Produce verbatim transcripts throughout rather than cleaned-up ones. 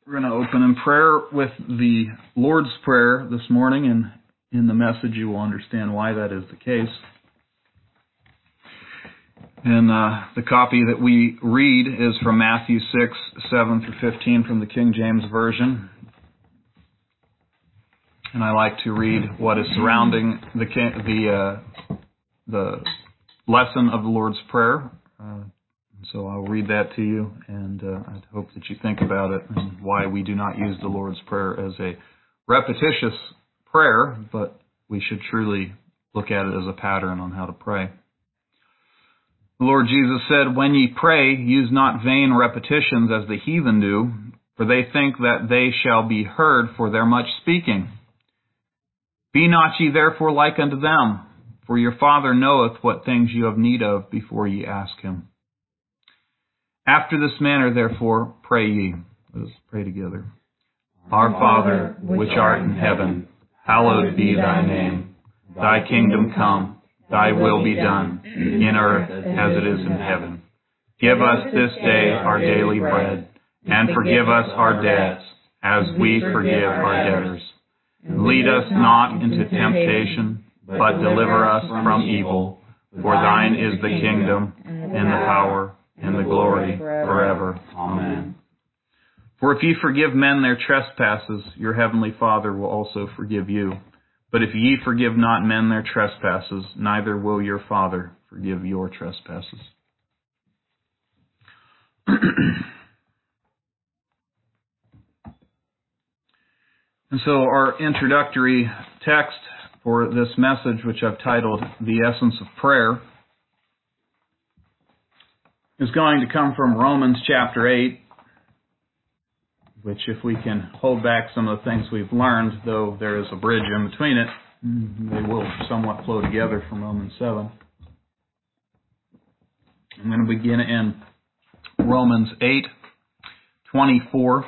We're going to open in prayer with the Lord's Prayer this morning, and in the message you will understand why that is the case. And uh, the copy that we read is from Matthew six, seven through fifteen from the King James Version. And I like to read what is surrounding the the uh, the lesson of the Lord's Prayer. Uh, so I'll read that to you, and uh, I hope that you think about it and why we do not use the Lord's Prayer as a repetitious prayer, but we should truly look at it as a pattern on how to pray. The Lord Jesus said, "When ye pray, use not vain repetitions as the heathen do, for they think that they shall be heard for their much speaking. Be not ye therefore like unto them, for your Father knoweth what things you have need of before ye ask him. After this manner therefore pray ye." Let us pray together. "Our Father, which art in heaven, hallowed be thy name. Thy kingdom come, thy will be done, in earth as it is in heaven. Give us this day our daily bread, and forgive us our debts, as we forgive our debtors. And lead us not into temptation, but deliver us from evil. For thine is the kingdom, and the power, and the glory, forever. Amen. For if ye forgive men their trespasses, your heavenly Father will also forgive you. But if ye forgive not men their trespasses, neither will your Father forgive your trespasses." And so our introductory text for this message, which I've titled "The Essence of Prayer," is going to come from Romans chapter eight, which, if we can hold back some of the things we've learned, though there is a bridge in between it, they will somewhat flow together from Romans seven. I'm going to begin in Romans eight twenty-four.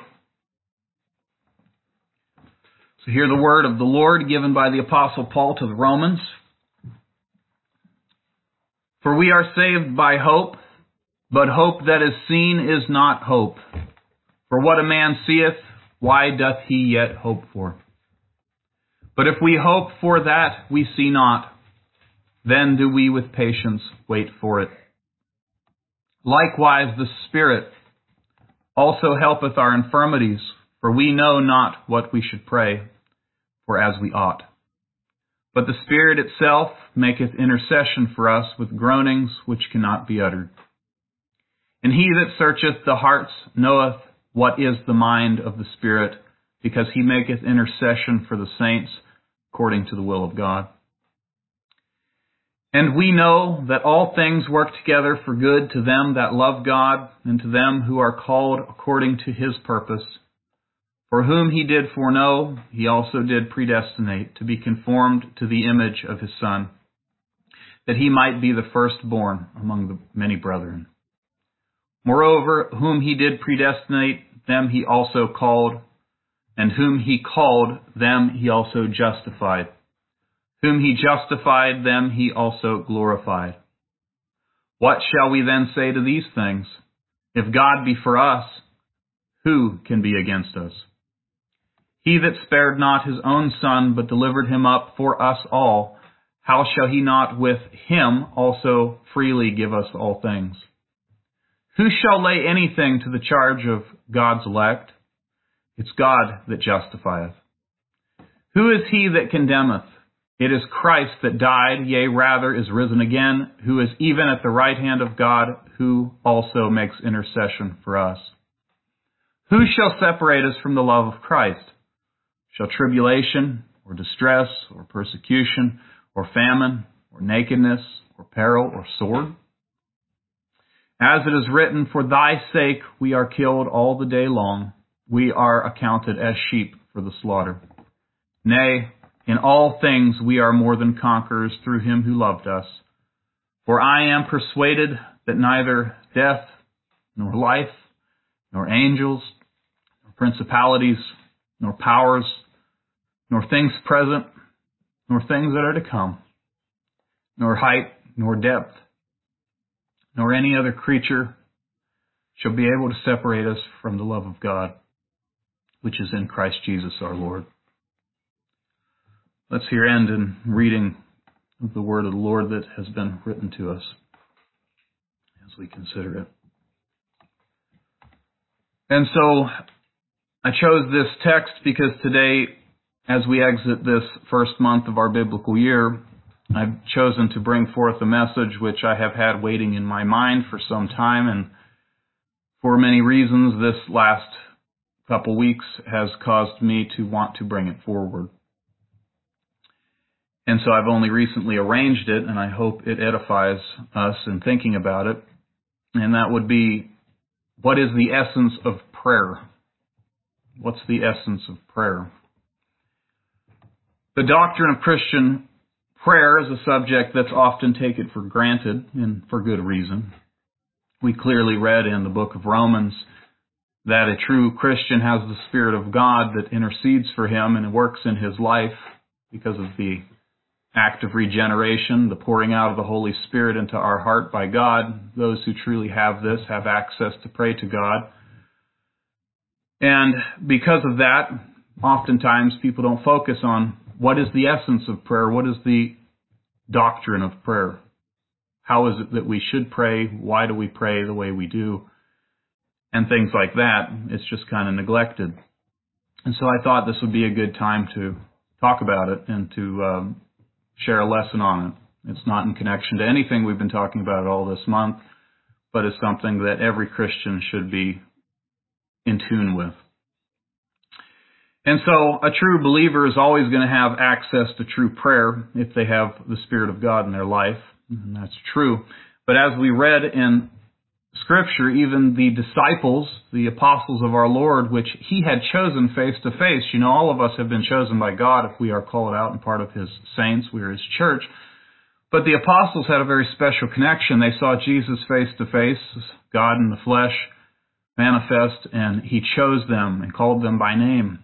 So hear the word of the Lord given by the Apostle Paul to the Romans. "For we are saved by hope, but hope that is seen is not hope. For what a man seeth, why doth he yet hope for? But if we hope for that we see not, then do we with patience wait for it. Likewise the Spirit also helpeth our infirmities, for we know not what we should pray for as we ought. But the Spirit itself maketh intercession for us with groanings which cannot be uttered. And he that searcheth the hearts knoweth what is the mind of the Spirit, because he maketh intercession for the saints according to the will of God. And we know that all things work together for good to them that love God, and to them who are called according to his purpose. For whom he did foreknow, he also did predestinate to be conformed to the image of his Son, that he might be the firstborn among the many brethren. Moreover, whom he did predestinate, them he also called, and whom he called, them he also justified. Whom he justified, them he also glorified. What shall we then say to these things? If God be for us, who can be against us? He that spared not his own Son, but delivered him up for us all, how shall he not with him also freely give us all things? Who shall lay anything to the charge of God's elect? It's God that justifieth. Who is he that condemneth? It is Christ that died, yea, rather is risen again, who is even at the right hand of God, who also makes intercession for us. Who shall separate us from the love of Christ? Shall tribulation, or distress, or persecution, or famine, or nakedness, or peril, or sword? As it is written, for thy sake we are killed all the day long. We are accounted as sheep for the slaughter. Nay, in all things we are more than conquerors through him who loved us. For I am persuaded that neither death, nor life, nor angels, nor principalities, nor powers, nor things present, nor things that are to come, nor height, nor depth, nor any other creature shall be able to separate us from the love of God, which is in Christ Jesus our Lord. Let's here end in reading of the word of the Lord that has been written to us as we consider it. And so I chose this text because today, as we exit this first month of our biblical year, I've chosen to bring forth a message which I have had waiting in my mind for some time, and for many reasons this last couple weeks has caused me to want to bring it forward. And so I've only recently arranged it, and I hope it edifies us in thinking about it. And that would be, what is the essence of prayer? What's the essence of prayer? The doctrine of Christian prayer is a subject that's often taken for granted, and for good reason. We clearly read in the book of Romans that a true Christian has the Spirit of God that intercedes for him and works in his life because of the act of regeneration, the pouring out of the Holy Spirit into our heart by God. Those who truly have this have access to pray to God. And because of that, oftentimes people don't focus on what is the essence of prayer, what is the doctrine of prayer, how is it that we should pray, why do we pray the way we do, and things like that. It's just kind of neglected. And so I thought this would be a good time to talk about it and to um, share a lesson on it. It's not in connection to anything we've been talking about all this month, but it's something that every Christian should be in tune with. And so a true believer is always going to have access to true prayer if they have the Spirit of God in their life, and that's true. But as we read in Scripture, even the disciples, the apostles of our Lord, which He had chosen face to face. You know, all of us have been chosen by God if we are called out and part of His saints. We are His church. But the apostles had a very special connection. They saw Jesus face to face, God in the flesh, manifest, and He chose them and called them by name.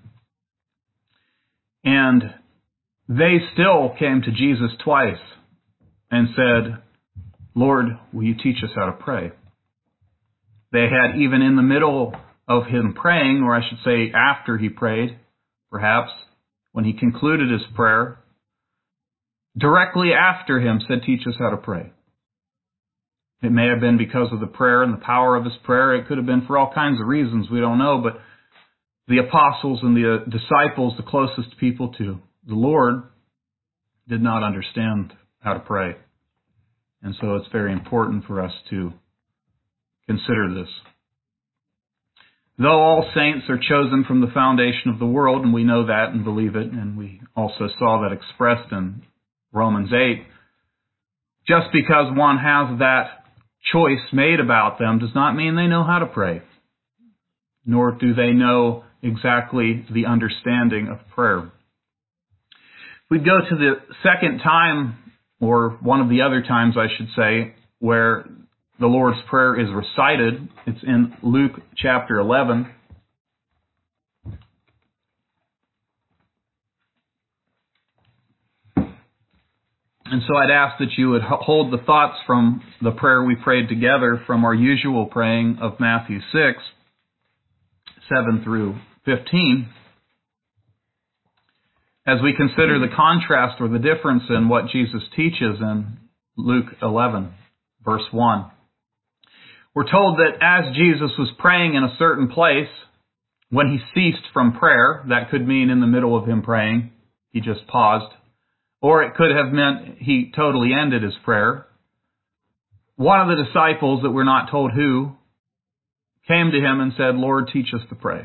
And they still came to Jesus twice and said, Lord, will you teach us how to pray? They had, even in the middle of Him praying, or I should say after He prayed, perhaps, when He concluded His prayer, directly after Him said, teach us how to pray. It may have been because of the prayer and the power of His prayer. It could have been for all kinds of reasons. We don't know. But the apostles and the disciples, the closest people to the Lord, did not understand how to pray. And so it's very important for us to consider this. Though all saints are chosen from the foundation of the world, and we know that and believe it, and we also saw that expressed in Romans eight, just because one has that choice made about them does not mean they know how to pray, nor do they know exactly the understanding of prayer. We go to the second time, or one of the other times I should say, where the Lord's Prayer is recited. It's in Luke chapter eleven. And so I'd ask that you would hold the thoughts from the prayer we prayed together from our usual praying of Matthew six, seven through fifteen, as we consider the contrast or the difference in what Jesus teaches in Luke eleven, verse one. We're told that as Jesus was praying in a certain place, when He ceased from prayer, that could mean in the middle of Him praying, He just paused, or it could have meant He totally ended His prayer. One of the disciples, that we're not told who, came to Him and said, Lord, teach us to pray.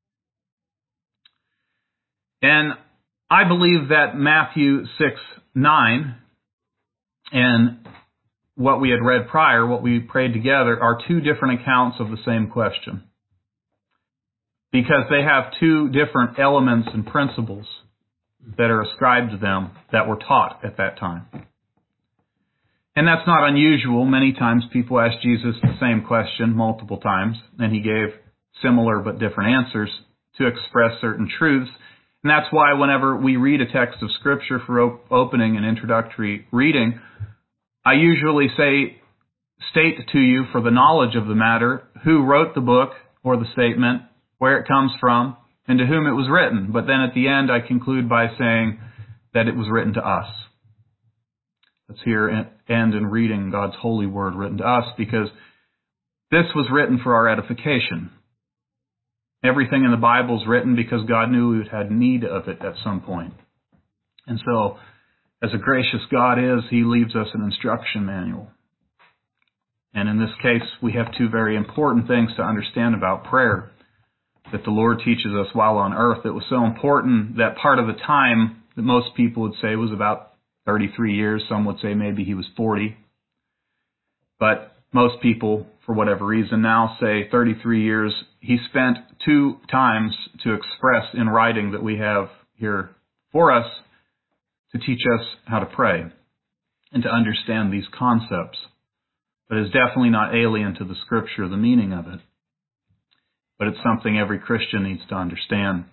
And I believe that Matthew six, nine and what we had read prior, what we prayed together, are two different accounts of the same question. Because they have two different elements and principles that are ascribed to them that were taught at that time. And that's not unusual. Many times people ask Jesus the same question multiple times, and He gave similar but different answers to express certain truths. And that's why whenever we read a text of Scripture for op- opening and introductory reading, I usually say, state to you for the knowledge of the matter who wrote the book or the statement, where it comes from, and to whom it was written. But then at the end, I conclude by saying that it was written to us. Let's hear and end in reading God's holy word written to us, because this was written for our edification. Everything in the Bible is written because God knew we would have need of it at some point. And so, as a gracious God is, He leaves us an instruction manual. And in this case, we have two very important things to understand about prayer that the Lord teaches us while on earth. It was so important that part of the time that most people would say was about thirty-three years. Some would say maybe He was forty. But most people, for whatever reason, now say thirty-three years. He spent two times to express in writing that we have here for us to teach us how to pray and to understand these concepts. But it's definitely not alien to the Scripture, the meaning of it. But it's something every Christian needs to understand.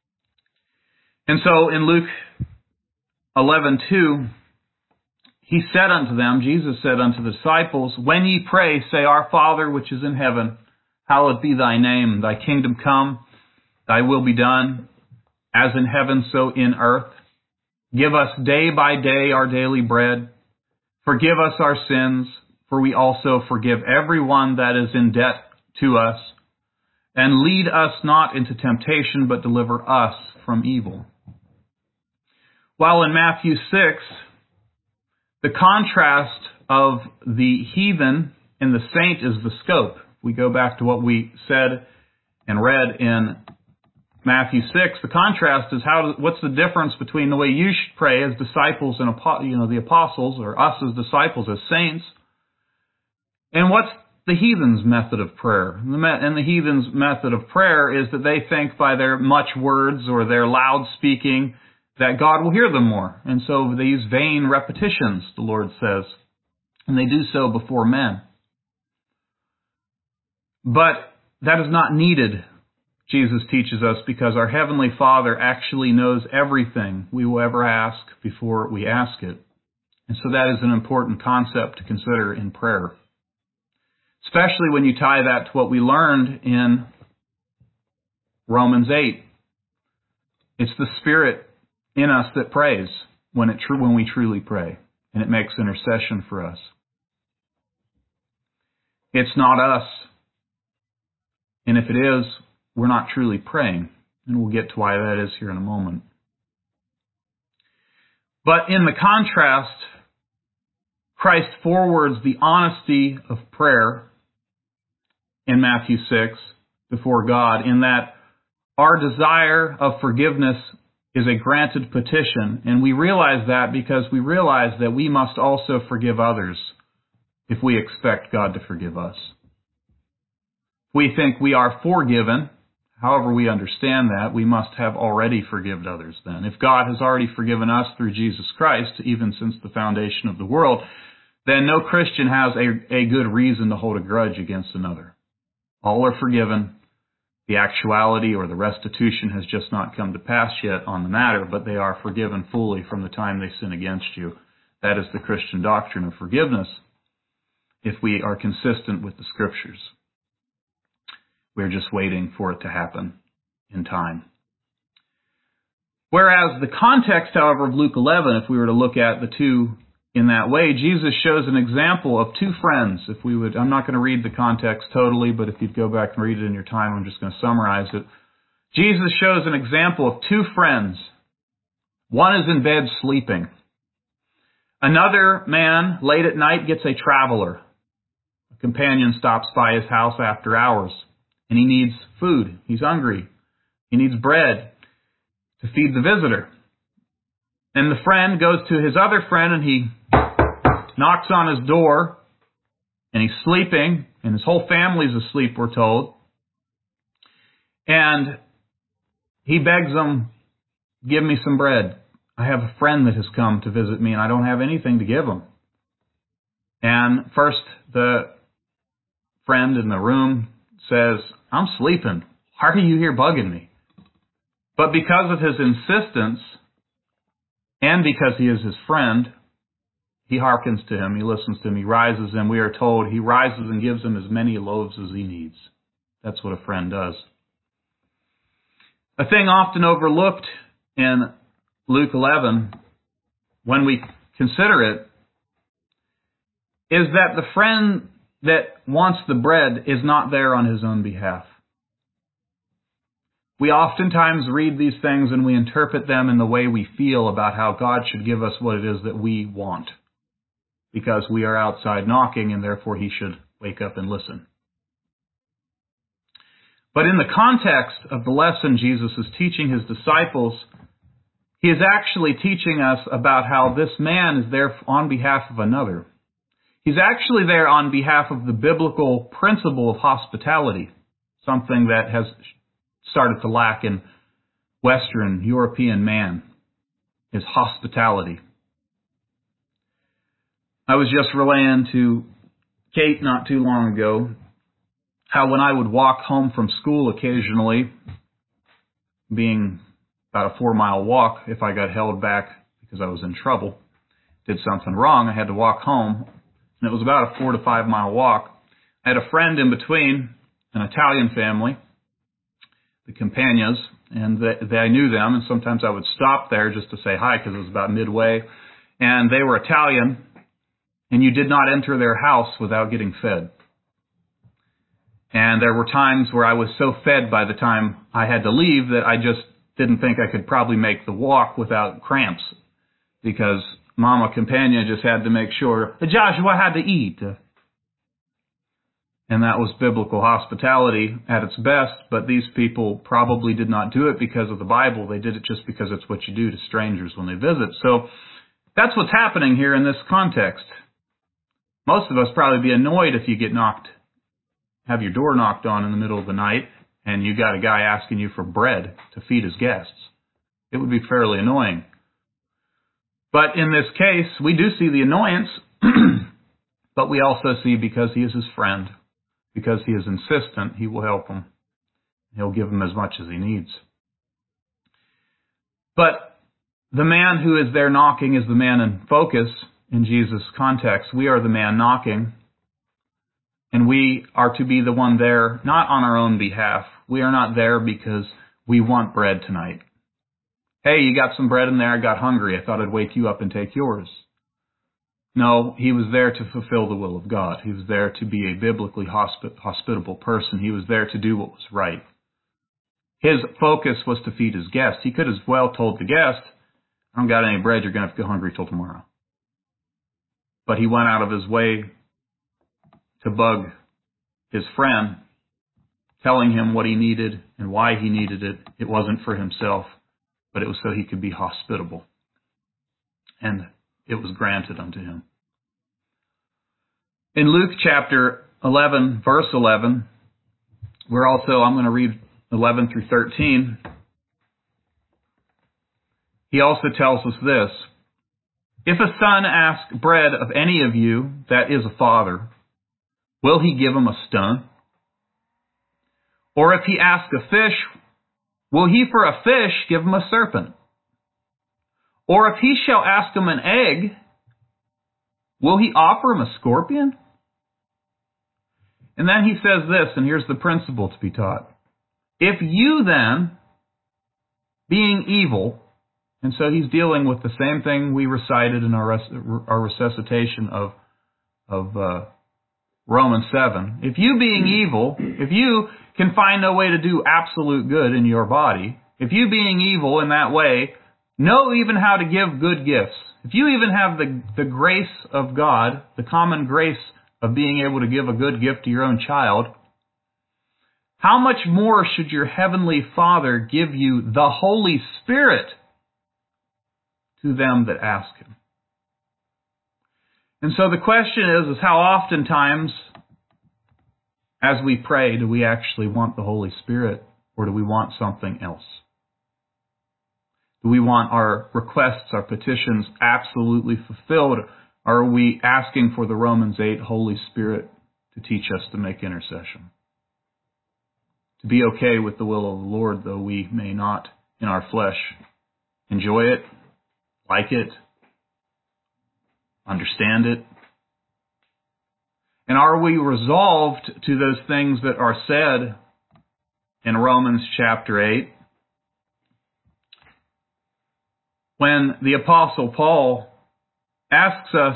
And so in Luke eleven two, He said unto them, Jesus said unto the disciples, when ye pray, say, Our Father which is in heaven, hallowed be thy name. Thy kingdom come, thy will be done, as in heaven so in earth. Give us day by day our daily bread. Forgive us our sins, for we also forgive everyone that is in debt to us. And lead us not into temptation, but deliver us from evil. While in Matthew six, the contrast of the heathen and the saint is the scope. We go back to what we said and read in Matthew six. The contrast is how. What's the difference between the way you should pray as disciples and you know the apostles, or us as disciples, as saints, and what's the heathen's method of prayer? And the heathen's method of prayer is that they think by their much words or their loud speaking that God will hear them more. And so they use vain repetitions, the Lord says, and they do so before men. But that is not needed, Jesus teaches us, because our Heavenly Father actually knows everything we will ever ask before we ask it. And so that is an important concept to consider in prayer. Especially when you tie that to what we learned in Romans eight. It's the Spirit in us that prays when it tr- when we truly pray, and it makes intercession for us. It's not us, and if it is, we're not truly praying, and we'll get to why that is here in a moment. But in the contrast, Christ forwards the honesty of prayer in Matthew six before God, in that our desire of forgiveness is a granted petition, and we realize that because we realize that we must also forgive others if we expect God to forgive us. We think we are forgiven. However we understand that, we must have already forgiven others then. If God has already forgiven us through Jesus Christ, even since the foundation of the world, then no Christian has a, a good reason to hold a grudge against another. All are forgiven. The actuality or the restitution has just not come to pass yet on the matter, but they are forgiven fully from the time they sin against you. That is the Christian doctrine of forgiveness, if we are consistent with the Scriptures. We're just waiting for it to happen in time. Whereas the context, however, of Luke eleven, if we were to look at the two in that way, Jesus shows an example of two friends. If we would, I'm not going to read the context totally, but if you'd go back and read it in your time, I'm just going to summarize it. Jesus shows an example of two friends. One is in bed sleeping. Another man, late at night, gets a traveler. A companion stops by his house after hours, and he needs food. He's hungry. He needs bread to feed the visitor. And the friend goes to his other friend, and he knocks on his door, and he's sleeping, and his whole family's asleep, we're told. And he begs him, give me some bread. I have a friend that has come to visit me, and I don't have anything to give him. And first, the friend in the room says, I'm sleeping. Why are you here bugging me? But because of his insistence, and because he is his friend, he hearkens to him, he listens to him, he rises, and we are told he rises and gives him as many loaves as he needs. That's what a friend does. A thing often overlooked in Luke eleven, when we consider it, is that the friend that wants the bread is not there on his own behalf. We oftentimes read these things and we interpret them in the way we feel about how God should give us what it is that we want, because we are outside knocking and therefore He should wake up and listen. But in the context of the lesson Jesus is teaching His disciples, He is actually teaching us about how this man is there on behalf of another. He's actually there on behalf of the biblical principle of hospitality, something that has started to lack in Western European man, is hospitality. I was just relaying to Kate not too long ago how when I would walk home from school occasionally, being about a four-mile walk, if I got held back because I was in trouble, did something wrong, I had to walk home, and it was about a four to five mile walk. I had a friend in between, an Italian family, the Campagnas, and they, they, I knew them, and sometimes I would stop there just to say hi because it was about midway, and they were Italian, and you did not enter their house without getting fed. And there were times where I was so fed by the time I had to leave that I just didn't think I could probably make the walk without cramps, because Mama Campagna just had to make sure that Joshua had to eat. And that was biblical hospitality at its best, but these people probably did not do it because of the Bible. They did it just because it's what you do to strangers when they visit. So that's what's happening here in this context. Most of us probably be annoyed if you get knocked, have your door knocked on in the middle of the night, and you got a guy asking you for bread to feed his guests. It would be fairly annoying. But in this case, we do see the annoyance, but we also see because he is his friend, because he is insistent, he will help him. He'll give him as much as he needs. But the man who is there knocking is the man in focus in Jesus' context. We are the man knocking, and we are to be the one there, not on our own behalf. We are not there because we want bread tonight. Hey, you got some bread in there? I got hungry. I thought I'd wake you up and take yours. No, he was there to fulfill the will of God. He was there to be a biblically hospi- hospitable person. He was there to do what was right. His focus was to feed his guest. He could as well told the guest, I don't got any bread, you're going to have to go hungry till tomorrow. But he went out of his way to bug his friend, telling him what he needed and why he needed it. It wasn't for himself, but it was so he could be hospitable. And it was granted unto him. In Luke chapter eleven, verse eleven, we're also, I'm going to read eleven through thirteen. He also tells us this: if a son ask bread of any of you that is a father, will he give him a stone? Or if he ask a fish, will he for a fish give him a serpent? Or if he shall ask him an egg, will he offer him a scorpion? And then he says this, and here's the principle to be taught. If you then, being evil, and so he's dealing with the same thing we recited in our, res- our resuscitation of, of uh, Romans seven. If you being evil, if you can find no way to do absolute good in your body, if you being evil in that way, know even how to give good gifts, if you even have the, the grace of God, the common grace of being able to give a good gift to your own child, how much more should your heavenly Father give you the Holy Spirit to them that ask Him? And so the question is, is how oftentimes as we pray do we actually want the Holy Spirit, or do we want something else? Do we want our requests, our petitions absolutely fulfilled? Or are we asking for the Romans eight Holy Spirit to teach us to make intercession? To be okay with the will of the Lord, though we may not in our flesh enjoy it, like it, understand it. And are we resolved to those things that are said in Romans chapter eight? when the Apostle Paul asks us,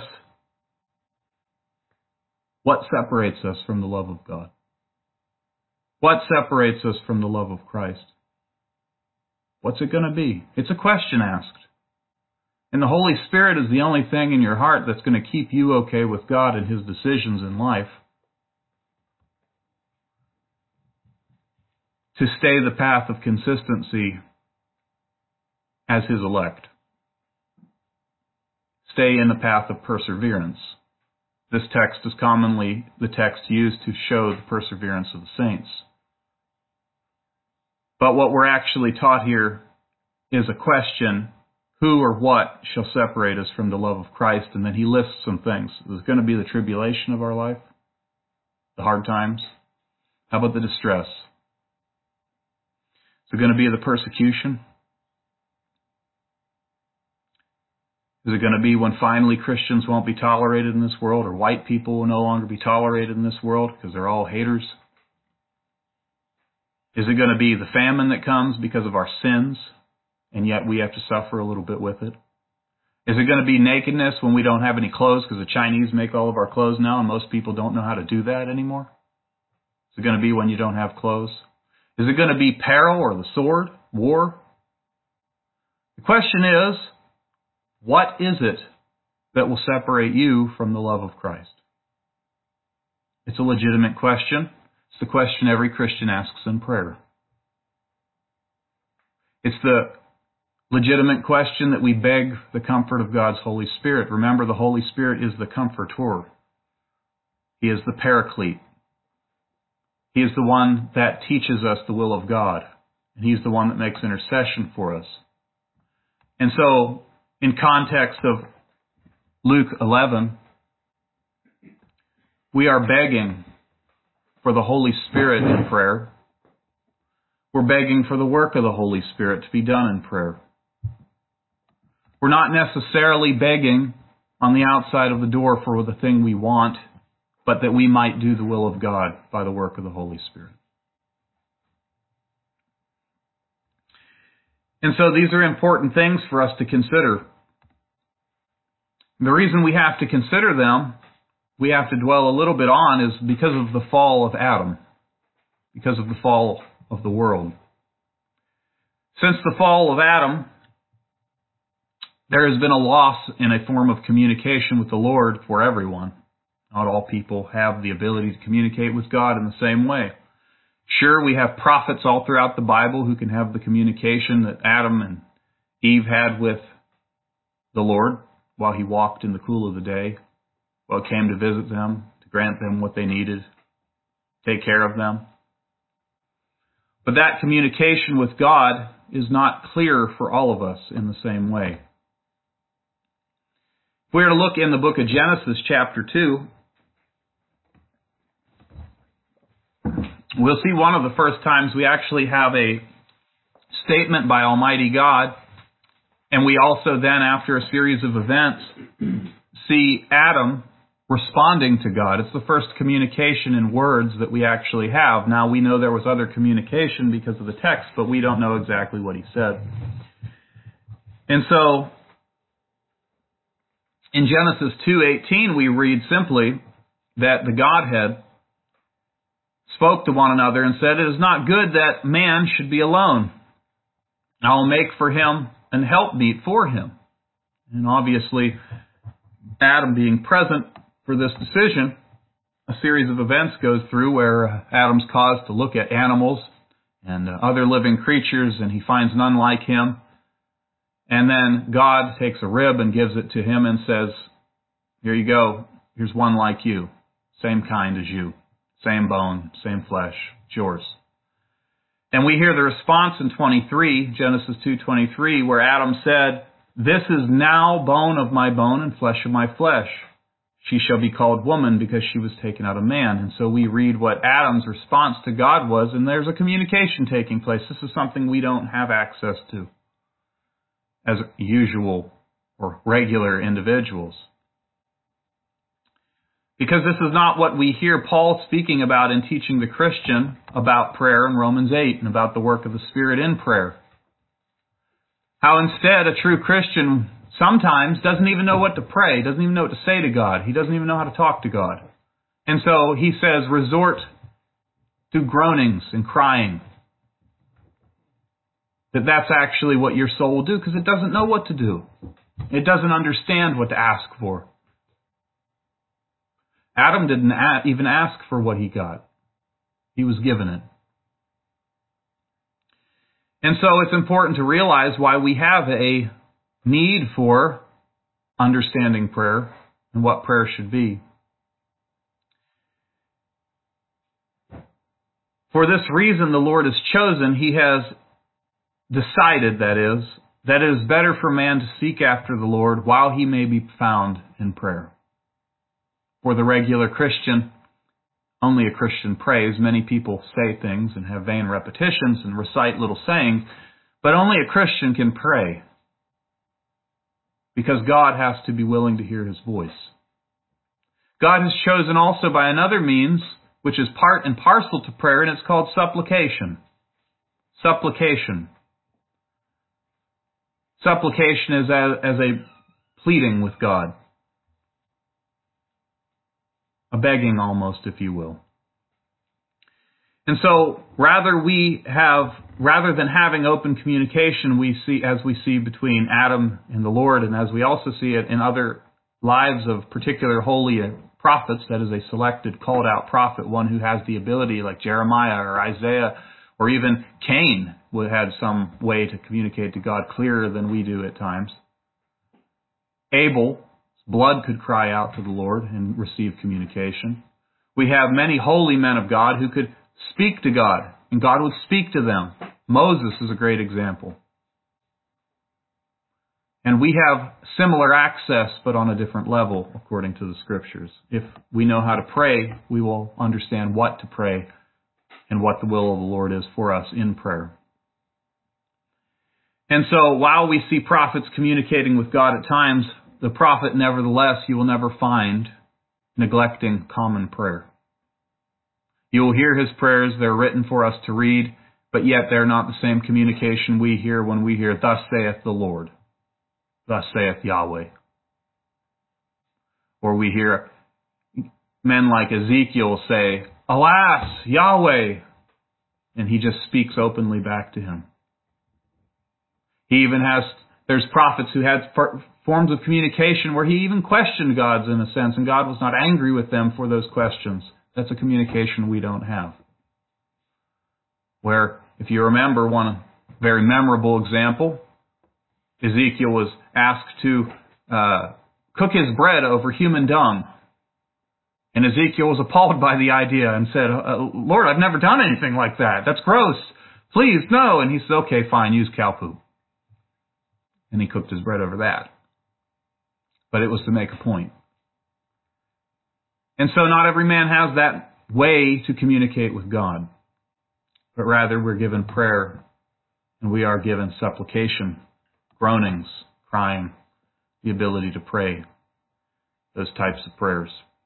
what separates us from the love of God? What separates us from the love of Christ? What's it going to be? It's a question asked. And the Holy Spirit is the only thing in your heart that's going to keep you okay with God and His decisions in life. To stay the path of consistency as His elect. Stay in the path of perseverance. This text is commonly the text used to show the perseverance of the saints. But what we're actually taught here is a question, who or what shall separate us from the love of Christ? And then he lists some things. Is it going to be the tribulation of our life? The hard times? How about the distress? Is it going to be the persecution? Is it going to be when finally Christians won't be tolerated in this world, or white people will no longer be tolerated in this world because they're all haters? Is it going to be the famine that comes because of our sins, and yet we have to suffer a little bit with it? Is it going to be nakedness when we don't have any clothes because the Chinese make all of our clothes now and most people don't know how to do that anymore? Is it going to be when you don't have clothes? Is it going to be peril or the sword, war? The question is, what is it that will separate you from the love of Christ? It's a legitimate question. It's the question every Christian asks in prayer. It's the legitimate question that we beg the comfort of God's Holy Spirit. Remember, the Holy Spirit is the comforter. He is the paraclete. He is the one that teaches us the will of God. And He's the one that makes intercession for us. And so, in context of Luke eleven, we are begging for the Holy Spirit in prayer. We're begging for the work of the Holy Spirit to be done in prayer. We're not necessarily begging on the outside of the door for the thing we want, but that we might do the will of God by the work of the Holy Spirit. And so these are important things for us to consider. The reason we have to consider them, we have to dwell a little bit on, is because of the fall of Adam, because of the fall of the world. Since the fall of Adam, there has been a loss in a form of communication with the Lord for everyone. Not all people have the ability to communicate with God in the same way. Sure, we have prophets all throughout the Bible who can have the communication that Adam and Eve had with the Lord while He walked in the cool of the day, while He came to visit them, to grant them what they needed, take care of them. But that communication with God is not clear for all of us in the same way. If we were to look in the book of Genesis chapter two, we'll see one of the first times we actually have a statement by Almighty God, and we also then, after a series of events, see Adam responding to God. It's the first communication in words that we actually have. Now, we know there was other communication because of the text, but we don't know exactly what he said. And so, in Genesis two eighteen, we read simply that the Godhead spoke to one another and said, "It is not good that man should be alone. I will make for him an helpmeet for him." And obviously, Adam being present for this decision, a series of events goes through where Adam's caused to look at animals and other living creatures, and he finds none like him. And then God takes a rib and gives it to him and says, "Here you go. Here's one like you. Same kind as you. Same bone, same flesh. It's yours." And we hear the response in twenty-three, Genesis two twenty-three, where Adam said, "This is now bone of my bone and flesh of my flesh. She shall be called woman because she was taken out of man." And so we read what Adam's response to God was, and there's a communication taking place. This is something we don't have access to as usual or regular individuals. Because this is not what we hear Paul speaking about in teaching the Christian about prayer in Romans eight and about the work of the Spirit in prayer. How instead a true Christian sometimes doesn't even know what to pray, doesn't even know what to say to God. He doesn't even know how to talk to God. And so he says, resort to groanings and crying. That that's actually what your soul will do because it doesn't know what to do. It doesn't understand what to ask for. Adam didn't even ask for what he got. He was given it. And so it's important to realize why we have a need for understanding prayer and what prayer should be. For this reason, the Lord has chosen, He has decided, that is, that it is better for man to seek after the Lord while he may be found in prayer. For the regular Christian, only a Christian prays. Many people say things and have vain repetitions and recite little sayings, but only a Christian can pray because God has to be willing to hear His voice. God has chosen also by another means, which is part and parcel to prayer, and it's called supplication. Supplication. Supplication is as, as a pleading with God. A begging almost, if you will. And so, rather we have, rather than having open communication, we see, as we see between Adam and the Lord, and as we also see it in other lives of particular holy prophets, that is a selected, called out prophet, one who has the ability, like Jeremiah or Isaiah, or even Cain, who had some way to communicate to God clearer than we do at times. Abel, blood could cry out to the Lord and receive communication. We have many holy men of God who could speak to God, and God would speak to them. Moses is a great example. And we have similar access, but on a different level, according to the Scriptures. If we know how to pray, we will understand what to pray and what the will of the Lord is for us in prayer. And so, while we see prophets communicating with God at times, the prophet, nevertheless, you will never find neglecting common prayer. You will hear his prayers. They're written for us to read, but yet they're not the same communication we hear when we hear, "Thus saith the Lord. Thus saith Yahweh." Or we hear men like Ezekiel say, "Alas, Yahweh," and he just speaks openly back to him. He even has, there's prophets who had forms of communication where he even questioned God's in a sense, and God was not angry with them for those questions. That's a communication we don't have. Where, if you remember one very memorable example, Ezekiel was asked to uh, cook his bread over human dung. And Ezekiel was appalled by the idea and said, "Lord, I've never done anything like that. That's gross. Please, no." And he said, "Okay, fine, use cow poop." And he cooked his bread over that. But it was to make a point. And so not every man has that way to communicate with God. But rather we're given prayer and we are given supplication, groanings, crying, the ability to pray, those types of prayers.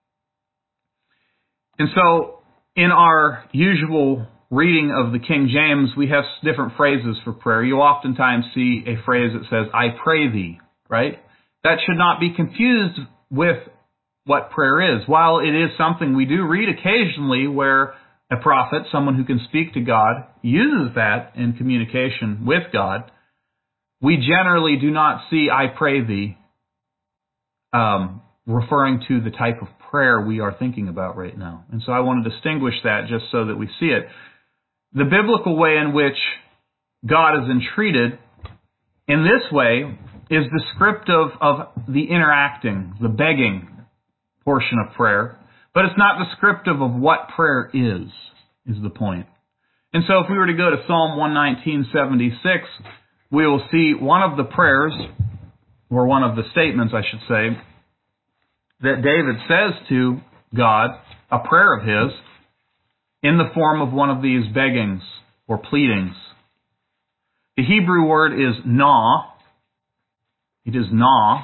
And so in our usual reading of the King James, we have different phrases for prayer. You oftentimes see a phrase that says, "I pray thee," right? That should not be confused with what prayer is. While it is something we do read occasionally where a prophet, someone who can speak to God, uses that in communication with God, we generally do not see "I pray thee" um, referring to the type of prayer we are thinking about right now. And so I want to distinguish that just so that we see it. The biblical way in which God is entreated in this way is descriptive of the interacting, the begging portion of prayer, but it's not descriptive of what prayer is, is the point. And so if we were to go to Psalm one nineteen, seventy-six, we will see one of the prayers, or one of the statements, I should say, that David says to God, a prayer of his, in the form of one of these beggings or pleadings. The Hebrew word is na. It is na.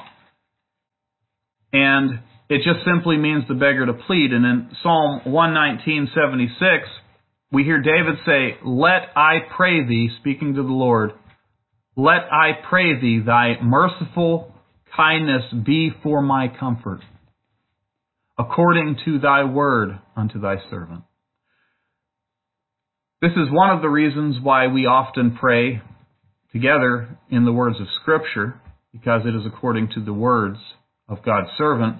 And it just simply means the beggar to plead. And in Psalm one nineteen, seventy-six, we hear David say, "Let I pray thee," speaking to the Lord, Let, I pray thee, thy merciful kindness be for my comfort, according to thy word unto thy servant. This is one of the reasons why we often pray together in the words of Scripture, because it is according to the words of God's servant.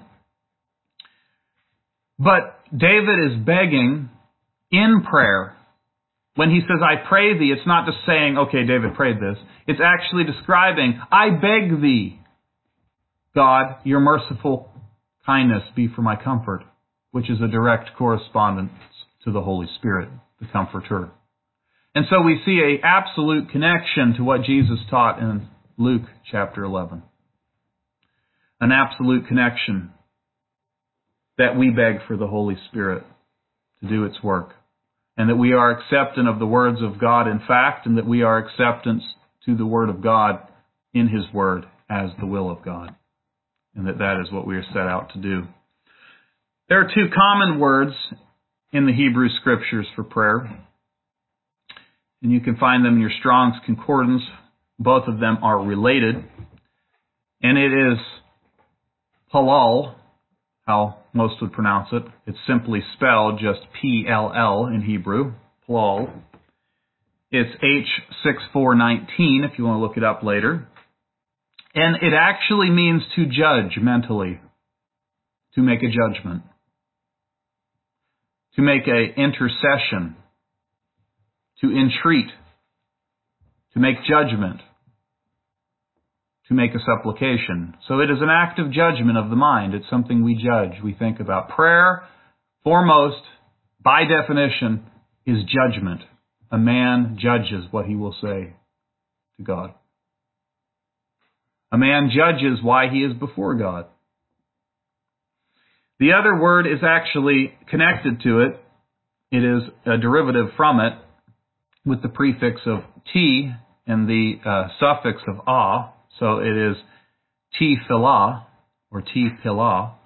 But David is begging in prayer. When he says, I pray thee, it's not just saying, okay, David prayed this. It's actually describing, I beg thee, God, your merciful kindness be for my comfort, which is a direct correspondence to the Holy Spirit, the Comforter. And so we see an absolute connection to what Jesus taught in Luke chapter eleven. An absolute connection that we beg for the Holy Spirit to do its work. And that we are acceptant of the words of God in fact, and that we are acceptance to the Word of God in His Word as the will of God. And that that is what we are set out to do. There are two common words in the Hebrew Scriptures for prayer. And you can find them in your Strong's Concordance. Both of them are related. And it is Pallal, how most would pronounce it. It's simply spelled just P L L in Hebrew, Pallal. It's H six four one nine if you want to look it up later. And it actually means to judge mentally, to make a judgment, to make an intercession, to entreat, to make judgment, to make a supplication. So it is an act of judgment of the mind. It's something we judge, we think about. Prayer, foremost, by definition, is judgment. A man judges what he will say to God. A man judges why he is before God. The other word is actually connected to it. It is a derivative from it with the prefix of T and the uh, suffix of ah. So it is Tefillah or Tefillah.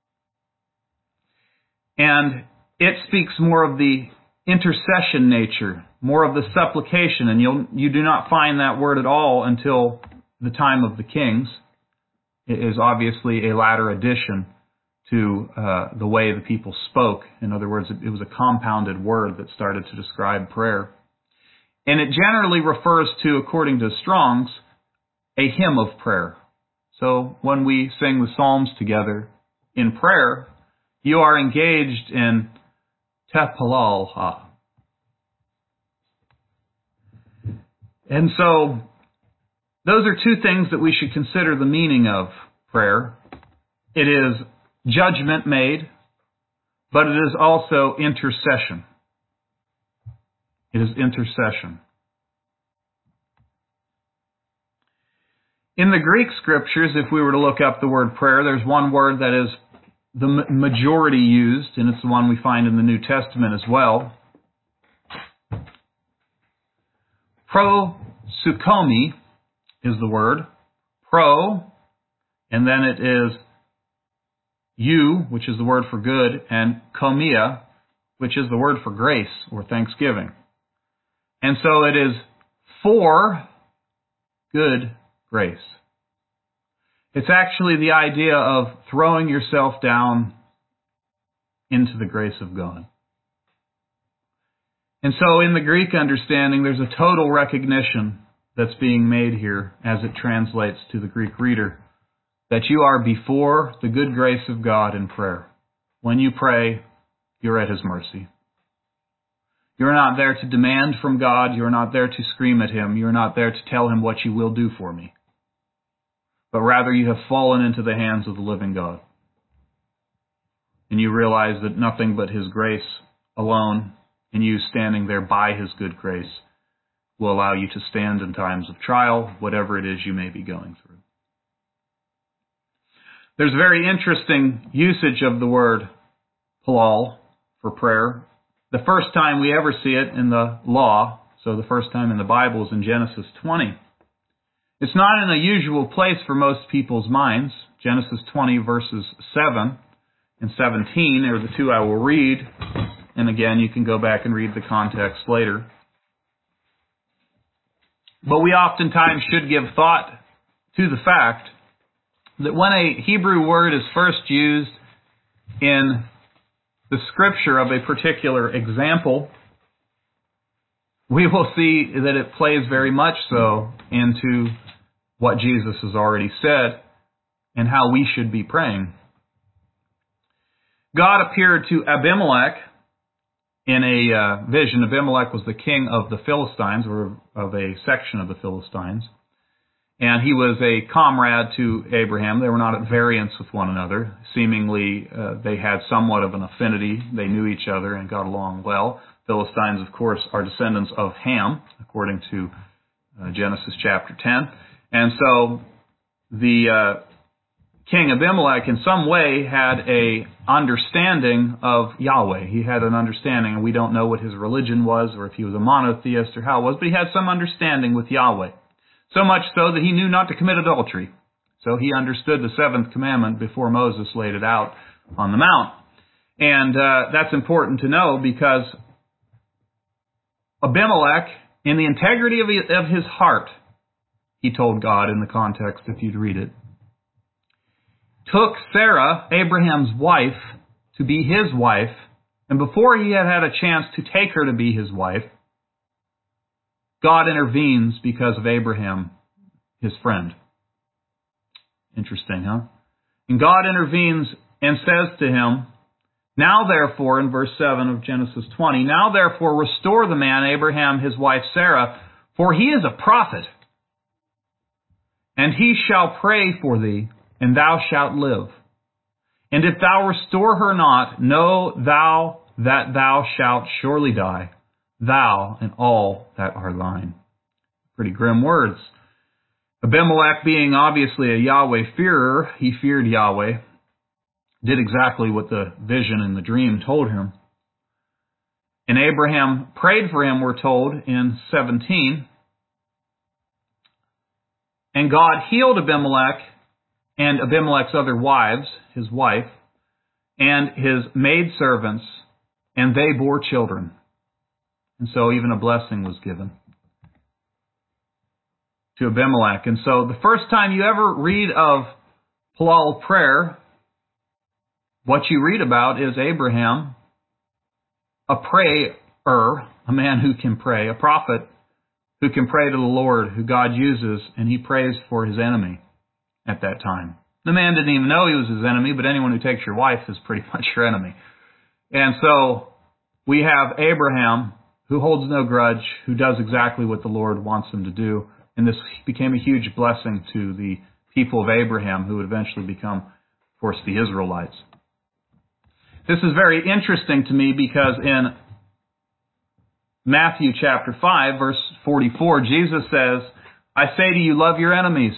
And it speaks more of the intercession nature, more of the supplication. And you'll, you do not find that word at all until the time of the kings. It is obviously a latter addition to uh, the way the people spoke. In other words, it, it was a compounded word that started to describe prayer. And it generally refers to, according to Strong's, a hymn of prayer. So when we sing the Psalms together in prayer, you are engaged in Tefillah. And so those are two things that we should consider the meaning of prayer. It is judgment made, but it is also intercession. It is intercession. In the Greek Scriptures, if we were to look up the word prayer, there's one word that is the majority used, and it's the one we find in the New Testament as well. Proseuchomai is the word. Pro, and then it is you, which is the word for good, and komia, which is the word for grace or thanksgiving. And so it is for good grace. It's actually the idea of throwing yourself down into the grace of God. And so in the Greek understanding, there's a total recognition that's being made here as it translates to the Greek reader, that you are before the good grace of God in prayer. When you pray, you're at His mercy. You're not there to demand from God. You're not there to scream at Him. You're not there to tell Him what you will do for me. But rather you have fallen into the hands of the living God. And you realize that nothing but His grace alone, and you standing there by His good grace, will allow you to stand in times of trial, whatever it is you may be going through. There's a very interesting usage of the word Pallal for prayer. The first time we ever see it in the law, so the first time in the Bible, is in Genesis twenty. It's not in a usual place for most people's minds. Genesis twenty verses seven and seventeen are the two I will read. And again, you can go back and read the context later. But we oftentimes should give thought to the fact that when a Hebrew word is first used in the Scripture of a particular example, we will see that it plays very much so into what Jesus has already said and how we should be praying. God appeared to Abimelech in a uh, vision. Abimelech was the king of the Philistines, or of a section of the Philistines. And he was a comrade to Abraham. They were not at variance with one another. Seemingly, uh, they had somewhat of an affinity. They knew each other and got along well. Philistines, of course, are descendants of Ham, according to uh, Genesis chapter ten. And so the uh, king Abimelech in some way had a understanding of Yahweh. He had an understanding, and we don't know what his religion was or if he was a monotheist or how it was, but he had some understanding with Yahweh. So much so that he knew not to commit adultery. So he understood the seventh commandment before Moses laid it out on the mount. And uh, that's important to know because Abimelech, in the integrity of his heart, he told God in the context, if you'd read it, took Sarah, Abraham's wife, to be his wife, and before he had had a chance to take her to be his wife, God intervenes because of Abraham, his friend. Interesting, huh? And God intervenes and says to him, now therefore, in verse seven of Genesis twenty, now therefore restore the man Abraham his wife Sarah, for he is a prophet, and he shall pray for thee, and thou shalt live. And if thou restore her not, know thou that thou shalt surely die, thou and all that are thine. Pretty grim words. Abimelech, being obviously a Yahweh-fearer, he feared Yahweh, did exactly what the vision and the dream told him. And Abraham prayed for him, we're told, in seventeen. And God healed Abimelech and Abimelech's other wives, his wife, and his maidservants, and they bore children. And so even a blessing was given to Abimelech. And so the first time you ever read of Halal prayer, what you read about is Abraham, a prayer, a man who can pray, a prophet who can pray to the Lord, who God uses, and he prays for his enemy at that time. The man didn't even know he was his enemy, but anyone who takes your wife is pretty much your enemy. And so we have Abraham, who holds no grudge, who does exactly what the Lord wants him to do. And this became a huge blessing to the people of Abraham, who would eventually become, of course, the Israelites. This is very interesting to me because in Matthew chapter five, verse forty-four, Jesus says, I say to you, love your enemies.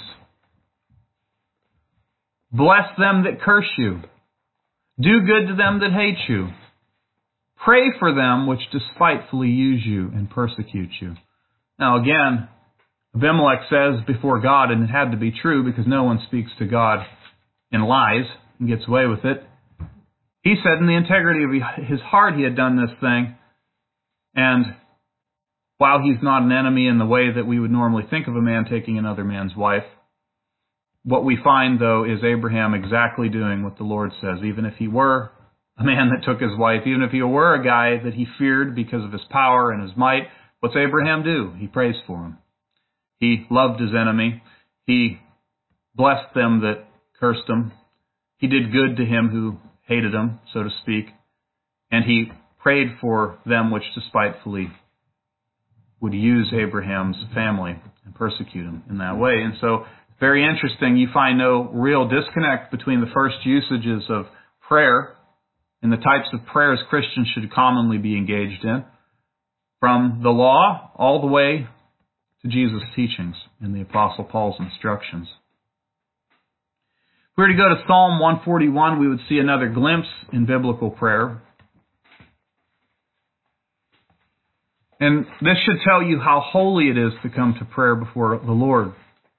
Bless them that curse you. Do good to them that hate you. Pray for them which despitefully use you and persecute you. Now again, Abimelech says before God, and it had to be true because no one speaks to God in lies and gets away with it. He said in the integrity of his heart he had done this thing. And while he's not an enemy in the way that we would normally think of a man taking another man's wife, what we find, though, is Abraham exactly doing what the Lord says. Even if he were a man that took his wife, even if he were a guy that he feared because of his power and his might, what's Abraham do? He prays for him. He loved his enemy. He blessed them that cursed him. He did good to him who hated him, so to speak. And he prayed for them which despitefully would use Abraham's family and persecute him in that way. And so, very interesting, you find no real disconnect between the first usages of prayer and the types of prayers Christians should commonly be engaged in, from the law all the way to Jesus' teachings and the Apostle Paul's instructions. If we were to go to Psalm one forty-one, we would see another glimpse in biblical prayer. And this should tell you how holy it is to come to prayer before the Lord.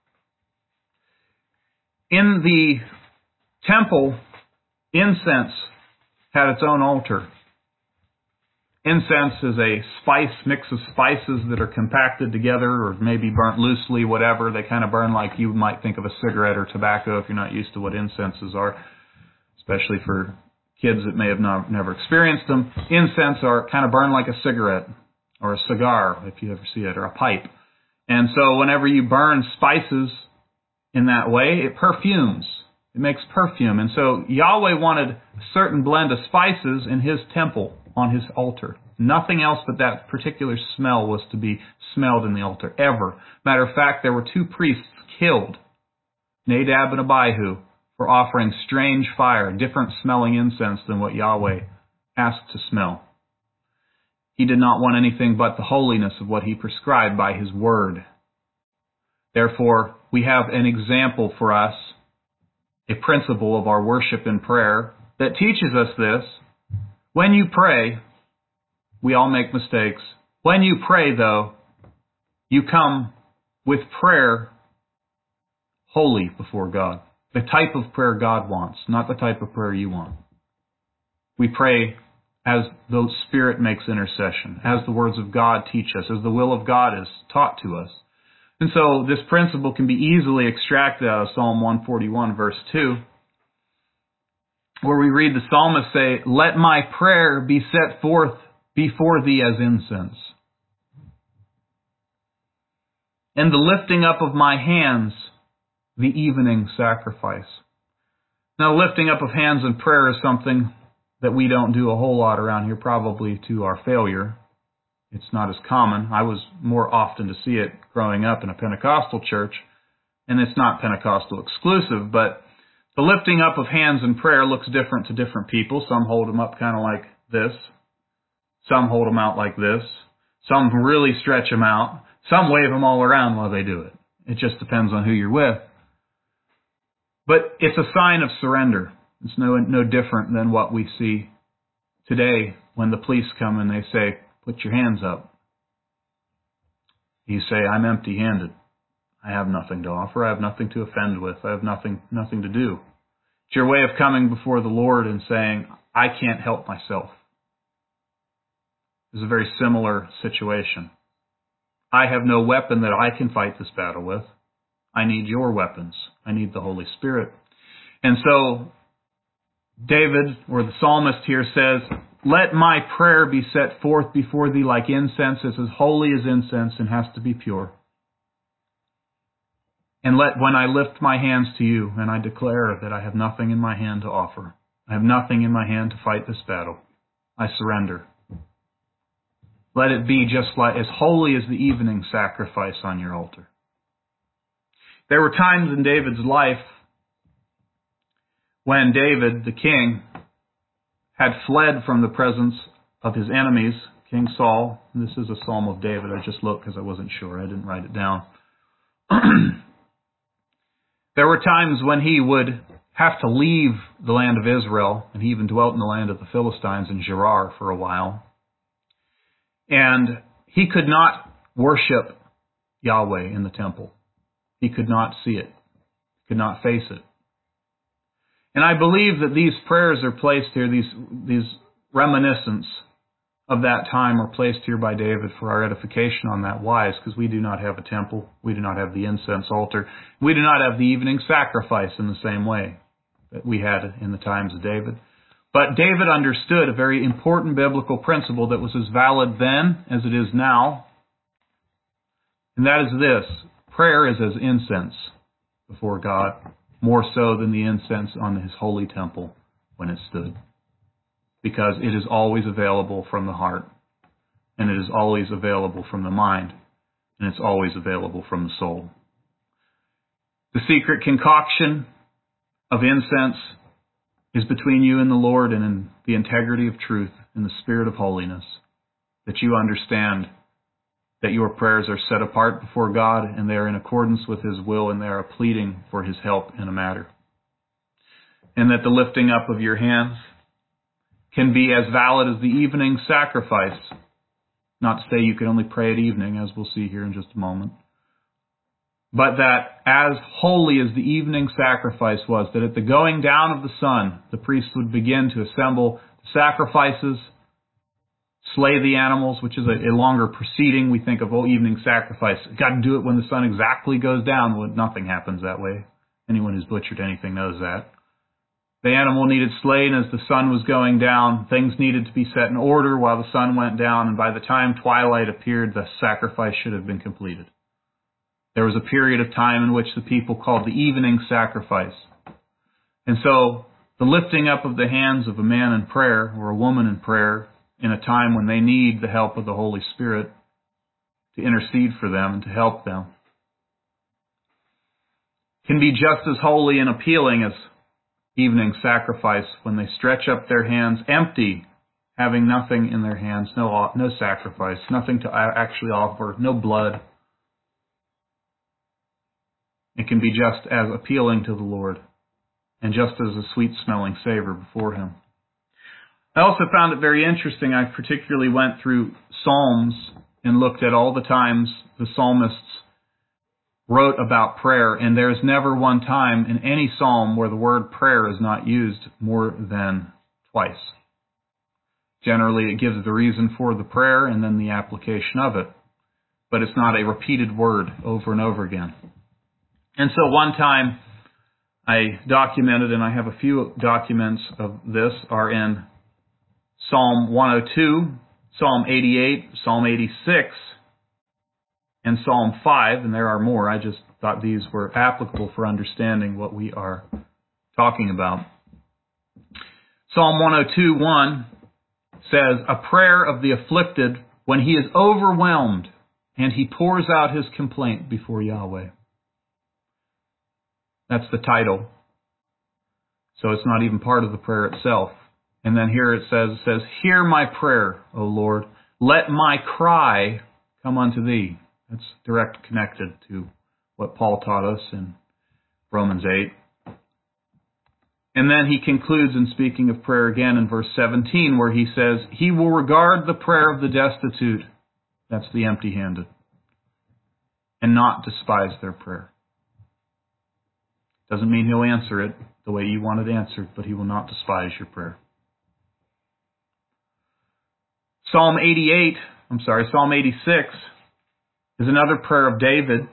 In the temple, incense had its own altar. Incense is a spice, mix of spices that are compacted together or maybe burnt loosely, whatever. They kind of burn like you might think of a cigarette or tobacco if you're not used to what incenses are, especially for kids that may have not, never experienced them. Incense are kind of burn like a cigarette or a cigar, if you ever see it, or a pipe. And so whenever you burn spices in that way, it perfumes. It makes perfume. And so Yahweh wanted a certain blend of spices in his temple on his altar. Nothing else but that particular smell was to be smelled in the altar, ever. Matter of fact, there were two priests killed, Nadab and Abihu, for offering strange fire, different smelling incense than what Yahweh asked to smell. He did not want anything but the holiness of what he prescribed by his word. Therefore, we have an example for us, a principle of our worship and prayer that teaches us this. When you pray, we all make mistakes. When you pray, though, you come with prayer holy before God. The type of prayer God wants, not the type of prayer you want. We pray as the Spirit makes intercession, as the words of God teach us, as the will of God is taught to us. And so this principle can be easily extracted out of Psalm one forty-one, verse two, where we read the psalmist say, "Let my prayer be set forth before thee as incense, and the lifting up of my hands, the evening sacrifice." Now, lifting up of hands in prayer is something that we don't do a whole lot around here, probably to our failure. It's not as common. I was more often to see it growing up in a Pentecostal church, and it's not Pentecostal exclusive, but the lifting up of hands in prayer looks different to different people. Some hold them up kind of like this. Some hold them out like this. Some really stretch them out. Some wave them all around while they do it. It just depends on who you're with. But it's a sign of surrender. It's no, no different than what we see today when the police come and they say, "Put your hands up." You say, "I'm empty-handed. I have nothing to offer. I have nothing to offend with. I have nothing, nothing to do." It's your way of coming before the Lord and saying, "I can't help myself." It's a very similar situation. I have no weapon that I can fight this battle with. I need your weapons. I need the Holy Spirit. And so David, or the psalmist here, says, "Let my prayer be set forth before thee like incense." It's as holy as incense and has to be pure. "And let when I lift my hands to you and I declare that I have nothing in my hand to offer, I have nothing in my hand to fight this battle, I surrender. Let it be just like as holy as the evening sacrifice on your altar." There were times in David's life when David, the king, had fled from the presence of his enemies, King Saul. This is a Psalm of David. I just looked because I wasn't sure. I didn't write it down. There were times when he would have to leave the land of Israel, and he even dwelt in the land of the Philistines in Gerar for a while. And he could not worship Yahweh in the temple. He could not see it. He could not face it. And I believe that these prayers are placed here, these, these reminiscence of that time are placed here by David for our edification on that wise, because we do not have a temple. We do not have the incense altar. We do not have the evening sacrifice in the same way that we had in the times of David. But David understood a very important biblical principle that was as valid then as it is now. And that is this: prayer is as incense before God, more so than the incense on his holy temple when it stood. Because it is always available from the heart, and it is always available from the mind, and it's always available from the soul. The secret concoction of incense is between you and the Lord, and in the integrity of truth, in the spirit of holiness, that you understand that your prayers are set apart before God, and they are in accordance with His will, and they are pleading for His help in a matter. And that the lifting up of your hands can be as valid as the evening sacrifice. Not to say you can only pray at evening, as we'll see here in just a moment. But that as holy as the evening sacrifice was, that at the going down of the sun, the priest would begin to assemble the sacrifices slay the animals, which is a, a longer proceeding. We think of, oh, evening sacrifice. Got to do it when the sun exactly goes down. Well, nothing happens that way. Anyone who's butchered anything knows that. The animal needed slain as the sun was going down. Things needed to be set in order while the sun went down, and by the time twilight appeared, the sacrifice should have been completed. There was a period of time in which the people called the evening sacrifice. And so, the lifting up of the hands of a man in prayer or a woman in prayer in a time when they need the help of the Holy Spirit to intercede for them and to help them can be just as holy and appealing as evening sacrifice when they stretch up their hands empty, having nothing in their hands, no, no sacrifice, nothing to actually offer, no blood. It can be just as appealing to the Lord and just as a sweet-smelling savor before Him. I also found it very interesting. I particularly went through Psalms and looked at all the times the psalmists wrote about prayer, and there's never one time in any psalm where the word prayer is not used more than twice. Generally, it gives the reason for the prayer and then the application of it, but it's not a repeated word over and over again. And so one time I documented, and I have a few documents of this, are in Psalm one oh two, Psalm eighty-eight, Psalm eighty-six, and Psalm five, and there are more. I just thought these were applicable for understanding what we are talking about. Psalm one oh two, one says, "A prayer of the afflicted when he is overwhelmed, and he pours out his complaint before Yahweh." That's the title. So it's not even part of the prayer itself. And then here it says, it says, "Hear my prayer, O Lord. Let my cry come unto thee." That's direct connected to what Paul taught us in Romans eight. And then he concludes in speaking of prayer again in verse seventeen, where he says, "He will regard the prayer of the destitute," that's the empty-handed, "and not despise their prayer." Doesn't mean He'll answer it the way you want it answered, but He will not despise your prayer. Psalm eighty-eight, I'm sorry, Psalm eighty-six is another prayer of David,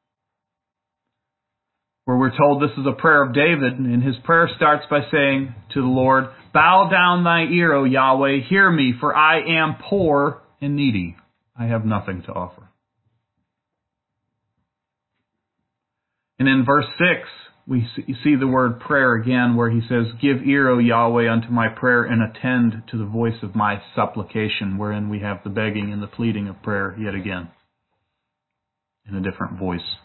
where we're told this is a prayer of David, and his prayer starts by saying to the Lord, "Bow down thy ear, O Yahweh, hear me, for I am poor and needy. I have nothing to offer." And in verse six, we see the word prayer again, where he says, "Give ear, O Yahweh, unto my prayer, and attend to the voice of my supplication," wherein we have the begging and the pleading of prayer yet again, in a different voice.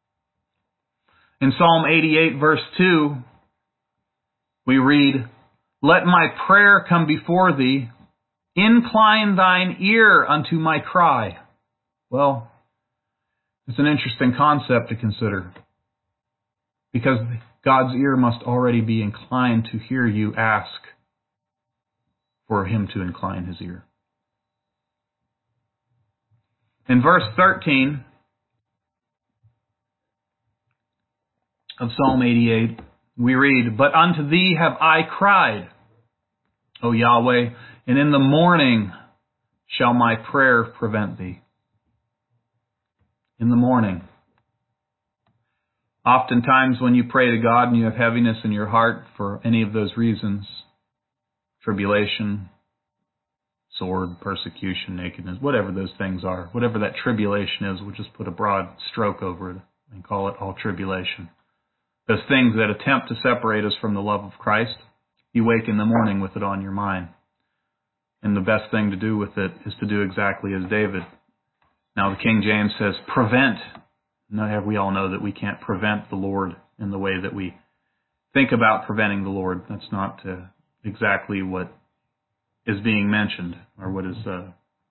In Psalm eighty-eight, verse two, we read, "Let my prayer come before thee, incline thine ear unto my cry." Well, it's an interesting concept to consider, because God's ear must already be inclined to hear you ask for Him to incline His ear. In verse thirteen of Psalm eighty-eight, we read, "But unto thee have I cried, O Yahweh, and in the morning shall my prayer prevent thee." In the morning. Oftentimes when you pray to God and you have heaviness in your heart for any of those reasons, tribulation, sword, persecution, nakedness, whatever those things are, whatever that tribulation is, we'll just put a broad stroke over it and call it all tribulation. Those things that attempt to separate us from the love of Christ, you wake in the morning with it on your mind. And the best thing to do with it is to do exactly as David. Now the King James says, prevent. Now we all know that we can't prevent the Lord in the way that we think about preventing the Lord. That's not uh, exactly what is being mentioned, or what is uh,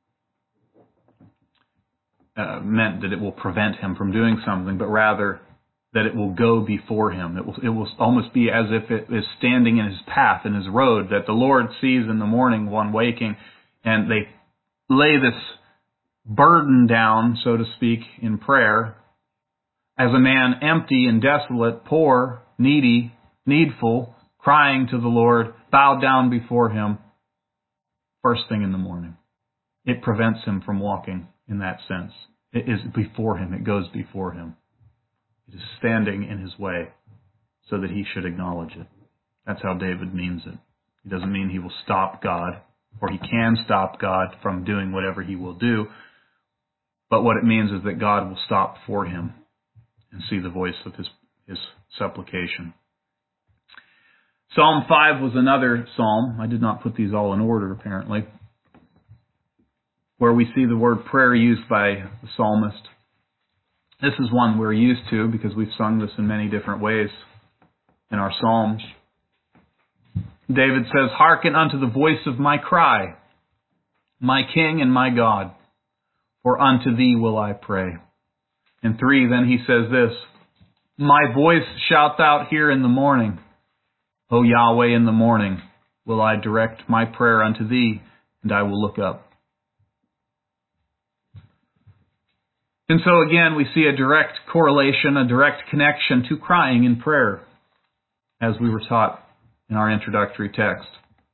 uh, meant, that it will prevent Him from doing something, but rather that it will go before Him. It will, it will almost be as if it is standing in His path, in His road, that the Lord sees in the morning one waking, and they lay this burden down, so to speak, in prayer, as a man empty and desolate, poor, needy, needful, crying to the Lord, bowed down before Him, first thing in the morning. it prevents him from walking in that sense. It is before him. It goes before him. It is standing in his way so that he should acknowledge it. That's how David means it. He doesn't mean he will stop God, or he can stop God from doing whatever he will do. But what it means is that God will stop for him and see the voice of his, his supplication. Psalm five was another psalm. I did not put these all in order, apparently, where we see the word prayer used by the psalmist. This is one we're used to because we've sung this in many different ways in our psalms. David says, "Hearken unto the voice of my cry, my King and my God, for unto thee will I pray." In three, then he says this, "My voice shalt thou hear in the morning. O Yahweh, in the morning will I direct my prayer unto thee, and I will look up." And so again, we see a direct correlation, a direct connection to crying in prayer, as we were taught in our introductory text.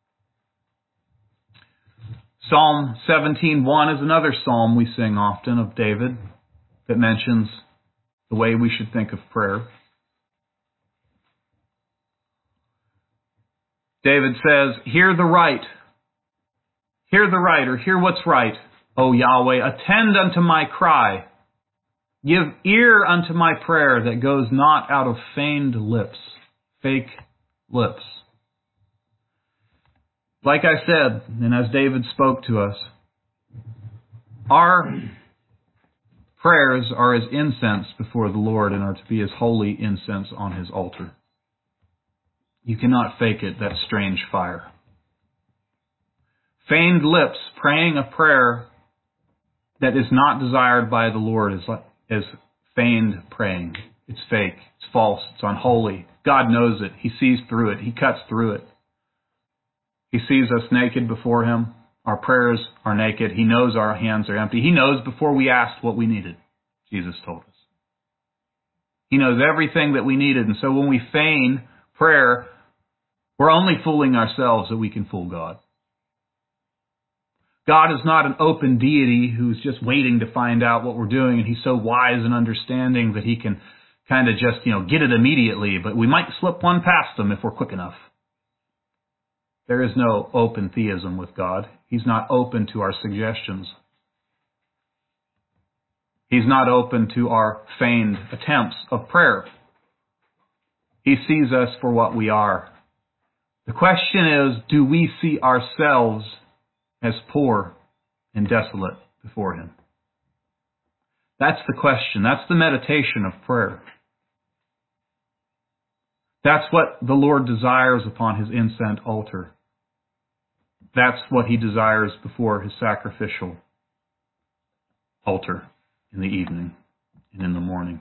Psalm seventeen one is another psalm we sing often of David that mentions the way we should think of prayer. David says, "Hear the right, hear the right, or hear what's right, O Yahweh, attend unto my cry. Give ear unto my prayer that goes not out of feigned lips," fake lips. Like I said, and as David spoke to us, our prayers are as incense before the Lord and are to be as holy incense on his altar. You cannot fake it, that strange fire. Feigned lips praying a prayer that is not desired by the Lord is like is feigned praying. It's fake. It's false. It's unholy. God knows it. He sees through it. He cuts through it. He sees us naked before him. Our prayers are naked. He knows our hands are empty. He knows before we asked what we needed, Jesus told us. He knows everything that we needed. And so when we feign prayer, we're only fooling ourselves that we can fool God. God is not an open deity who's just waiting to find out what we're doing, and he's so wise and understanding that he can kind of just, you know, get it immediately, but we might slip one past him if we're quick enough. There is no open theism with God. He's not open to our suggestions. He's not open to our feigned attempts of prayer. He sees us for what we are. The question is, do we see ourselves as poor and desolate before him? That's the question. That's the meditation of prayer. That's what the Lord desires upon his incense altar. That's what he desires before his sacrificial altar in the evening and in the morning.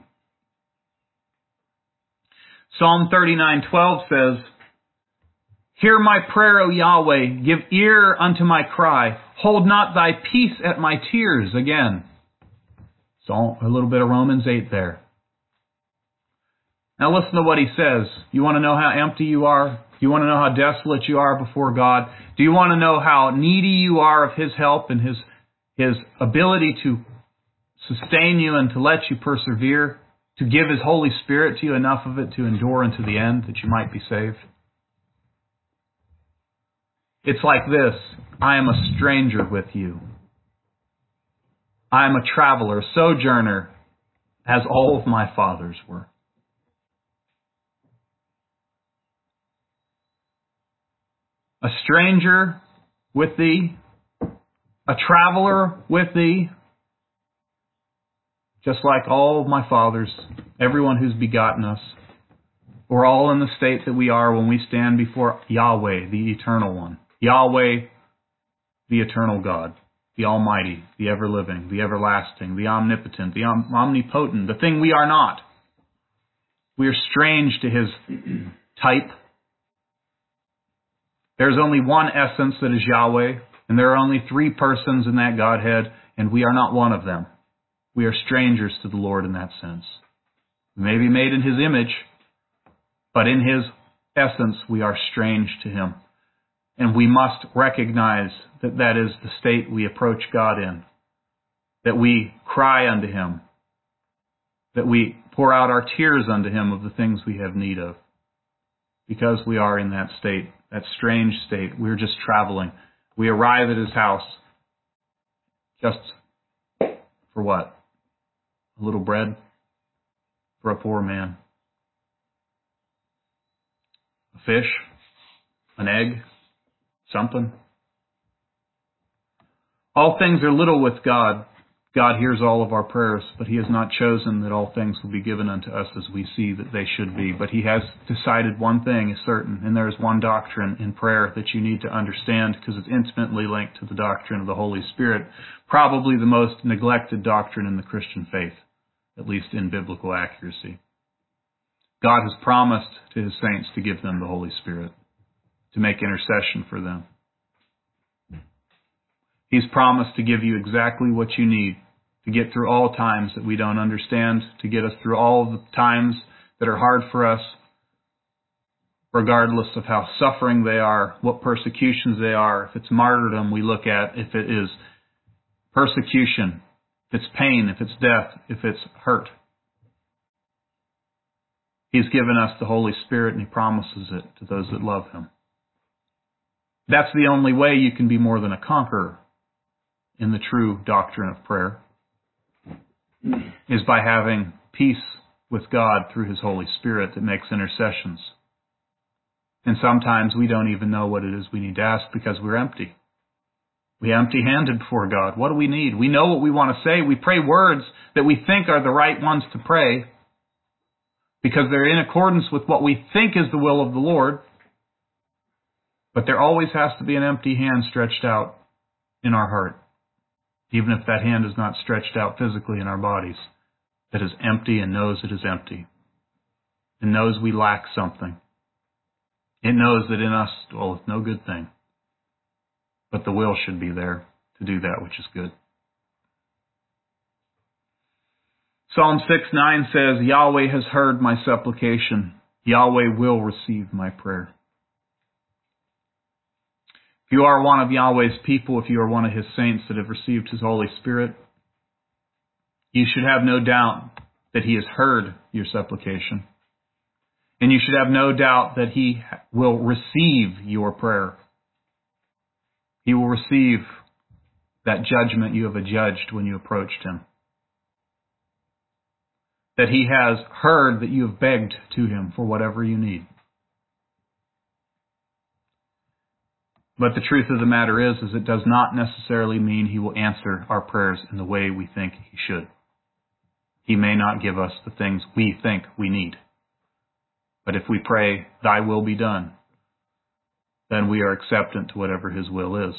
Psalm thirty-nine twelve says, "Hear my prayer, O Yahweh, give ear unto my cry. Hold not thy peace at my tears." Again, so a little bit of Romans eight there. Now listen to what he says. You want to know how empty you are? Do you want to know how desolate you are before God? Do you want to know how needy you are of his help and his, his ability to sustain you and to let you persevere, to give his Holy Spirit to you, enough of it to endure unto the end that you might be saved? It's like this: I am a stranger with you. I am a traveler, a sojourner, as all of my fathers were. A stranger with thee, a traveler with thee, just like all of my fathers, everyone who's begotten us. We're all in the state that we are when we stand before Yahweh, the Eternal One. Yahweh, the eternal God, the Almighty, the ever-living, the everlasting, the omnipotent, the om- omnipotent, the thing we are not. We are strange to his type. There's only one essence that is Yahweh, and there are only three persons in that Godhead, and we are not one of them. We are strangers to the Lord in that sense. We may be made in his image, but in his essence we are strange to him. And we must recognize that that is the state we approach God in, that we cry unto Him, that we pour out our tears unto Him of the things we have need of, because we are in that state, that strange state. We're just traveling. We arrive at His house just for what? A little bread for a poor man. A fish, an egg, something. All things are little with God. God hears all of our prayers, but He has not chosen that all things will be given unto us as we see that they should be. But He has decided one thing is certain, and there is one doctrine in prayer that you need to understand, because it's intimately linked to the doctrine of the Holy Spirit, probably the most neglected doctrine in the Christian faith, at least in biblical accuracy. God has promised to His saints to give them the Holy Spirit, to make intercession for them. He's promised to give you exactly what you need to get through all times that we don't understand, to get us through all the times that are hard for us, regardless of how suffering they are, what persecutions they are. If it's martyrdom we look at, if it is persecution, if it's pain, if it's death, if it's hurt. He's given us the Holy Spirit, and He promises it to those that love Him. That's the only way you can be more than a conqueror in the true doctrine of prayer, is by having peace with God through His Holy Spirit that makes intercessions. And sometimes we don't even know what it is we need to ask because we're empty. We're empty-handed before God. What do we need? We know what we want to say. We pray words that we think are the right ones to pray because they're in accordance with what we think is the will of the Lord. But there always has to be an empty hand stretched out in our heart, even if that hand is not stretched out physically in our bodies, that is empty and knows it is empty, and knows we lack something. It knows that in us dwelleth no good thing, but the will should be there to do that which is good. Psalm six nine says, Yahweh has heard my supplication. Yahweh will receive my prayer. If you are one of Yahweh's people, if you are one of His saints that have received His Holy Spirit, you should have no doubt that He has heard your supplication. And you should have no doubt that He will receive your prayer. He will receive that judgment you have adjudged when you approached Him. That He has heard that you have begged to Him for whatever you need. But the truth of the matter is, is it does not necessarily mean He will answer our prayers in the way we think He should. He may not give us the things we think we need. But if we pray, Thy will be done, then we are acceptant to whatever His will is.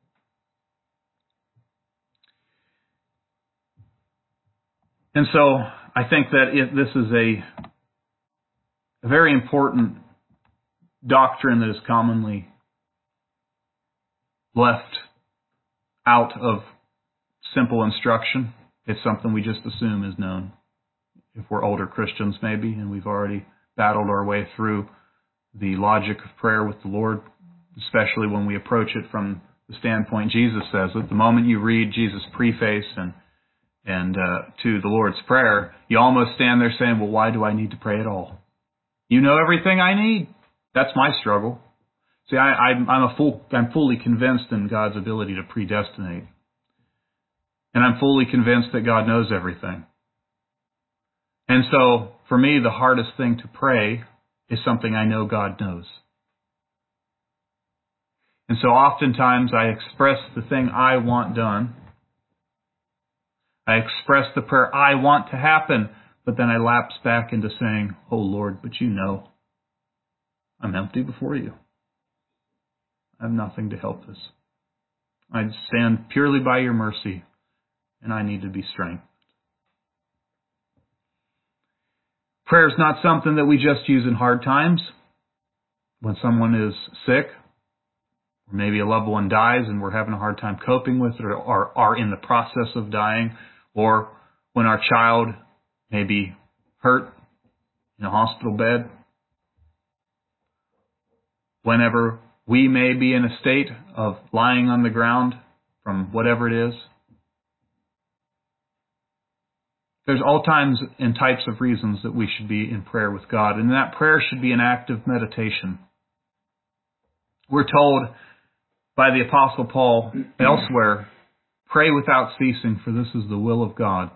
And so I think that it, this is a, a very important doctrine that is commonly left out of simple instruction. It's something we just assume is known. If we're older Christians maybe, and we've already battled our way through the logic of prayer with the Lord, especially when we approach it from the standpoint Jesus says it. The moment you read Jesus' preface and and uh, to the Lord's Prayer, you almost stand there saying, well, why do I need to pray at all? You know everything I need. That's my struggle. See, I, I'm, I'm, a full, I'm fully convinced in God's ability to predestinate. And I'm fully convinced that God knows everything. And so, for me, the hardest thing to pray is something I know God knows. And so oftentimes I express the thing I want done. I express the prayer I want to happen, but then I lapse back into saying, oh Lord, but you know, I'm empty before you. I have nothing to help this. I stand purely by your mercy, and I need to be strengthened. Prayer is not something that we just use in hard times. When someone is sick, or maybe a loved one dies and we're having a hard time coping with it, or, or are in the process of dying, or when our child may be hurt in a hospital bed. Whenever We may be in a state of lying on the ground from whatever it is. There's all times and types of reasons that we should be in prayer with God, and that prayer should be an active meditation. We're told by the Apostle Paul elsewhere, pray without ceasing, for this is the will of God.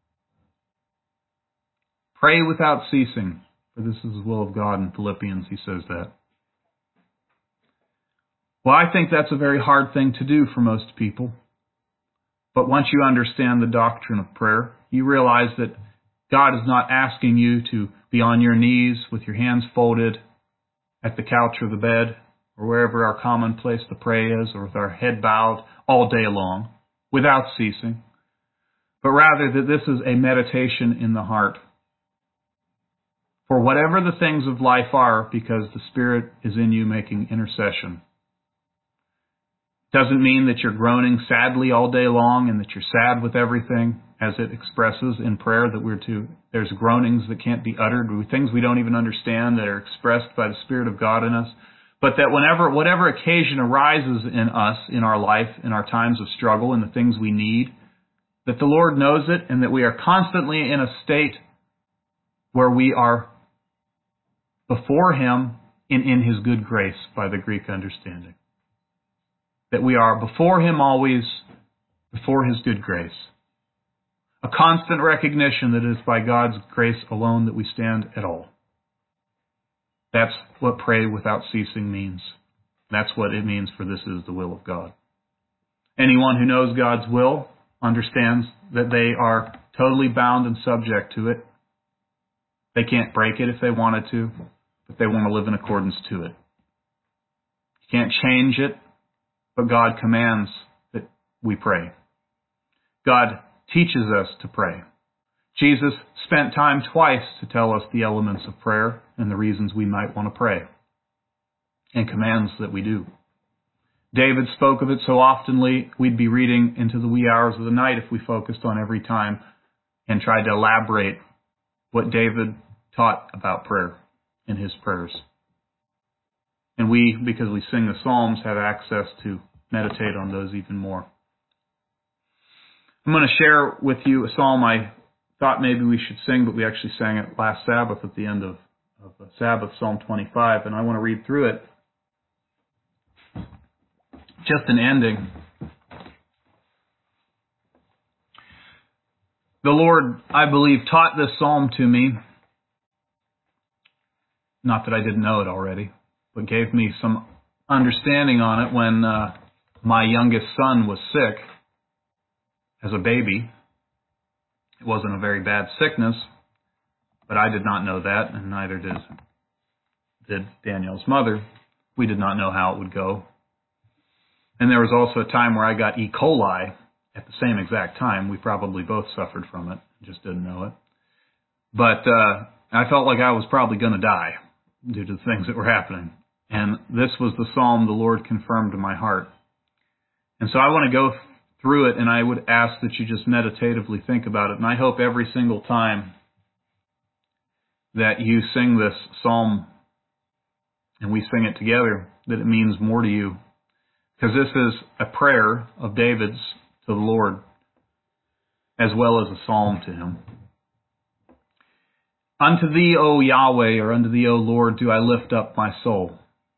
Pray without ceasing, for this is the will of God. In Philippians, he says that. Well, I think that's a very hard thing to do for most people. But once you understand the doctrine of prayer, you realize that God is not asking you to be on your knees with your hands folded at the couch or the bed or wherever our common place to pray is, or with our head bowed all day long without ceasing, but rather that this is a meditation in the heart. For whatever the things of life are, because the Spirit is in you making intercession. Doesn't mean that you're groaning sadly all day long and that you're sad with everything, as it expresses in prayer that we're to, there's groanings that can't be uttered, things we don't even understand that are expressed by the Spirit of God in us. But that whenever, whatever occasion arises in us, in our life, in our times of struggle, and the things we need, that the Lord knows it, and that we are constantly in a state where we are before Him in, in His good grace, by the Greek understanding. That we are before Him always, before His good grace. A constant recognition that it is by God's grace alone that we stand at all. That's what pray without ceasing means. That's what it means for this is the will of God. Anyone who knows God's will understands that they are totally bound and subject to it. They can't break it if they wanted to, but they want to live in accordance to it. You can't change it, but God commands that we pray. God teaches us to pray. Jesus spent time twice to tell us the elements of prayer and the reasons we might want to pray, and commands that we do. David spoke of it so oftenly, we'd be reading into the wee hours of the night if we focused on every time and tried to elaborate what David taught about prayer in his prayers. And we, because we sing the Psalms, have access to meditate on those even more. I'm going to share with you a psalm I thought maybe we should sing, but we actually sang it last Sabbath at the end of, of the Sabbath, Psalm twenty-five, and I want to read through it. Just an ending. The Lord, I believe, taught this psalm to me. Not that I didn't know it already, but gave me some understanding on it when uh, my youngest son was sick as a baby. It wasn't a very bad sickness, but I did not know that, and neither did, did Danielle's mother. We did not know how it would go. And there was also a time where I got E. coli at the same exact time. We probably both suffered from it, just didn't know it. But uh, I felt like I was probably going to die due to the things that were happening. And this was the psalm the Lord confirmed to my heart. And so I want to go through it, and I would ask that you just meditatively think about it. And I hope every single time that you sing this psalm and we sing it together, that it means more to you. Because this is a prayer of David's to the Lord, as well as a psalm to Him. Unto Thee, O Yahweh, or unto Thee, O Lord, do I lift up my soul.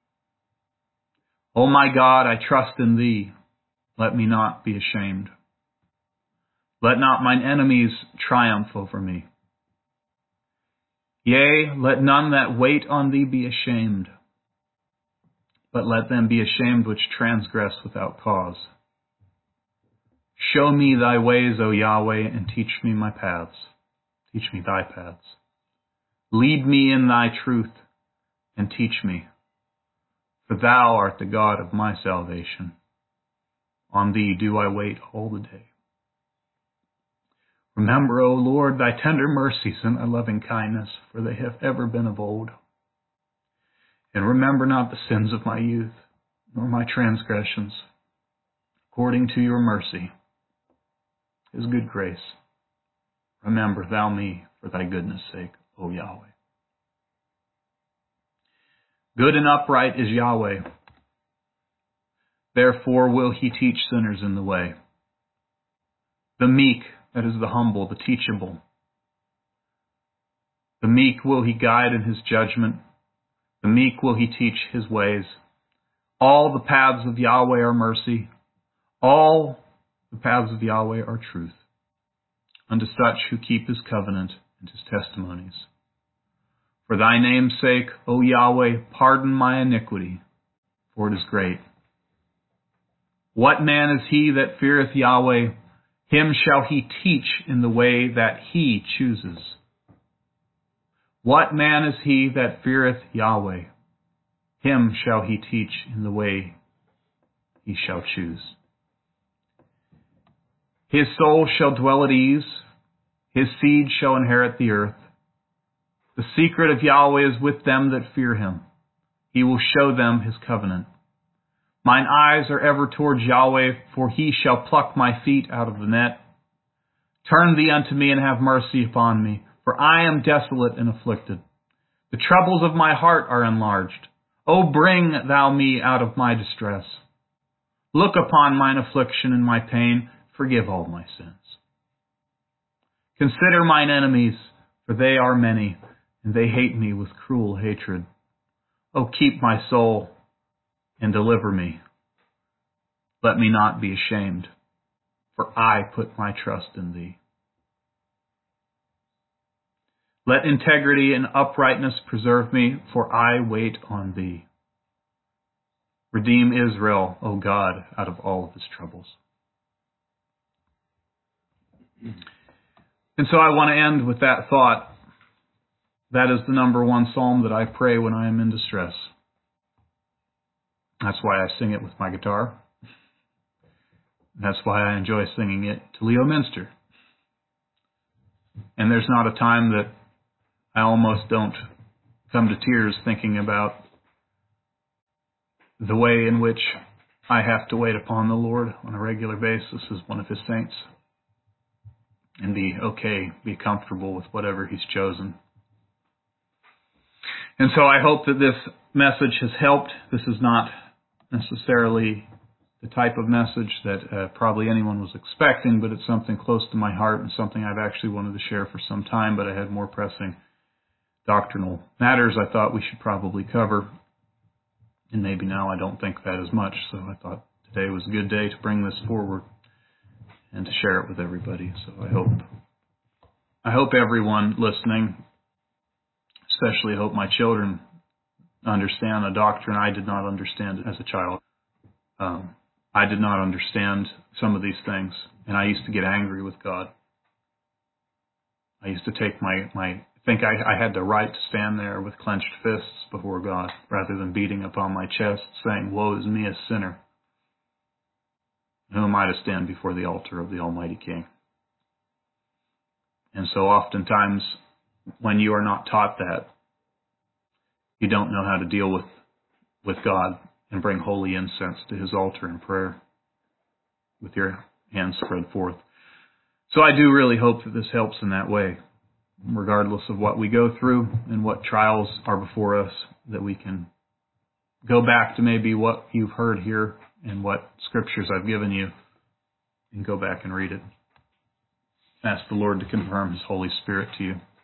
O my God, I trust in Thee. Let me not be ashamed. Let not mine enemies triumph over me. Yea, let none that wait on Thee be ashamed, but let them be ashamed which transgress without cause. Show me Thy ways, O Yahweh, and teach me my paths. Teach me Thy paths. Lead me in Thy truth, and teach me, for Thou art the God of my salvation. On Thee do I wait all the day. Remember, O Lord, Thy tender mercies and Thy loving kindness, for they have ever been of old. And remember not the sins of my youth, nor my transgressions. According to Your mercy, His good grace, remember Thou me for Thy goodness' sake, O Yahweh. Good and upright is Yahweh. Therefore will he teach sinners in the way. The meek, that is the humble, the teachable. The meek will he guide in his judgment. The meek will he teach his ways. All the paths of Yahweh are mercy. All the paths of Yahweh are truth, unto such who keep his covenant and his testimonies. For thy name's sake, O Yahweh, pardon my iniquity, for it is great. What man is he that feareth Yahweh? Him shall he teach in the way that he chooses. What man is he that feareth Yahweh? Him shall he teach in the way he shall choose. His soul shall dwell at ease. His seed shall inherit the earth. The secret of Yahweh is with them that fear him. He will show them his covenant. Mine eyes are ever towards Yahweh, for he shall pluck my feet out of the net. Turn thee unto me and have mercy upon me, for I am desolate and afflicted. The troubles of my heart are enlarged. O bring thou me out of my distress. Look upon mine affliction and my pain. Forgive all my sins. Consider mine enemies, for they are many, and they hate me with cruel hatred. O keep my soul and deliver me. Let me not be ashamed, for I put my trust in thee. Let integrity and uprightness preserve me, for I wait on thee. Redeem Israel, O God, out of all of his troubles. And so I want to end with that thought. That is the number one psalm that I pray when I am in distress. That's why I sing it with my guitar. That's why I enjoy singing it to Leo Minster. And there's not a time that I almost don't come to tears thinking about the way in which I have to wait upon the Lord on a regular basis as one of his saints and be okay, be comfortable with whatever he's chosen. And so I hope that this message has helped. This is not necessarily the type of message that uh, probably anyone was expecting, but it's something close to my heart and something I've actually wanted to share for some time, but I had more pressing doctrinal matters I thought we should probably cover. And maybe now I don't think that as much, so I thought today was a good day to bring this forward and to share it with everybody. So I hope I hope everyone listening, especially hope my children, understand a doctrine I did not understand as a child. Um, I did not understand some of these things, and I used to get angry with God. I used to take my, my think I, I had the right to stand there with clenched fists before God, rather than beating upon my chest, saying, "Woe is me, a sinner. Who am I to stand before the altar of the Almighty King?" And so oftentimes, when you are not taught that, you don't know how to deal with, with God and bring holy incense to his altar in prayer with your hands spread forth. So I do really hope that this helps in that way, regardless of what we go through and what trials are before us, that we can go back to maybe what you've heard here and what scriptures I've given you and go back and read it. Ask the Lord to confirm his Holy Spirit to you.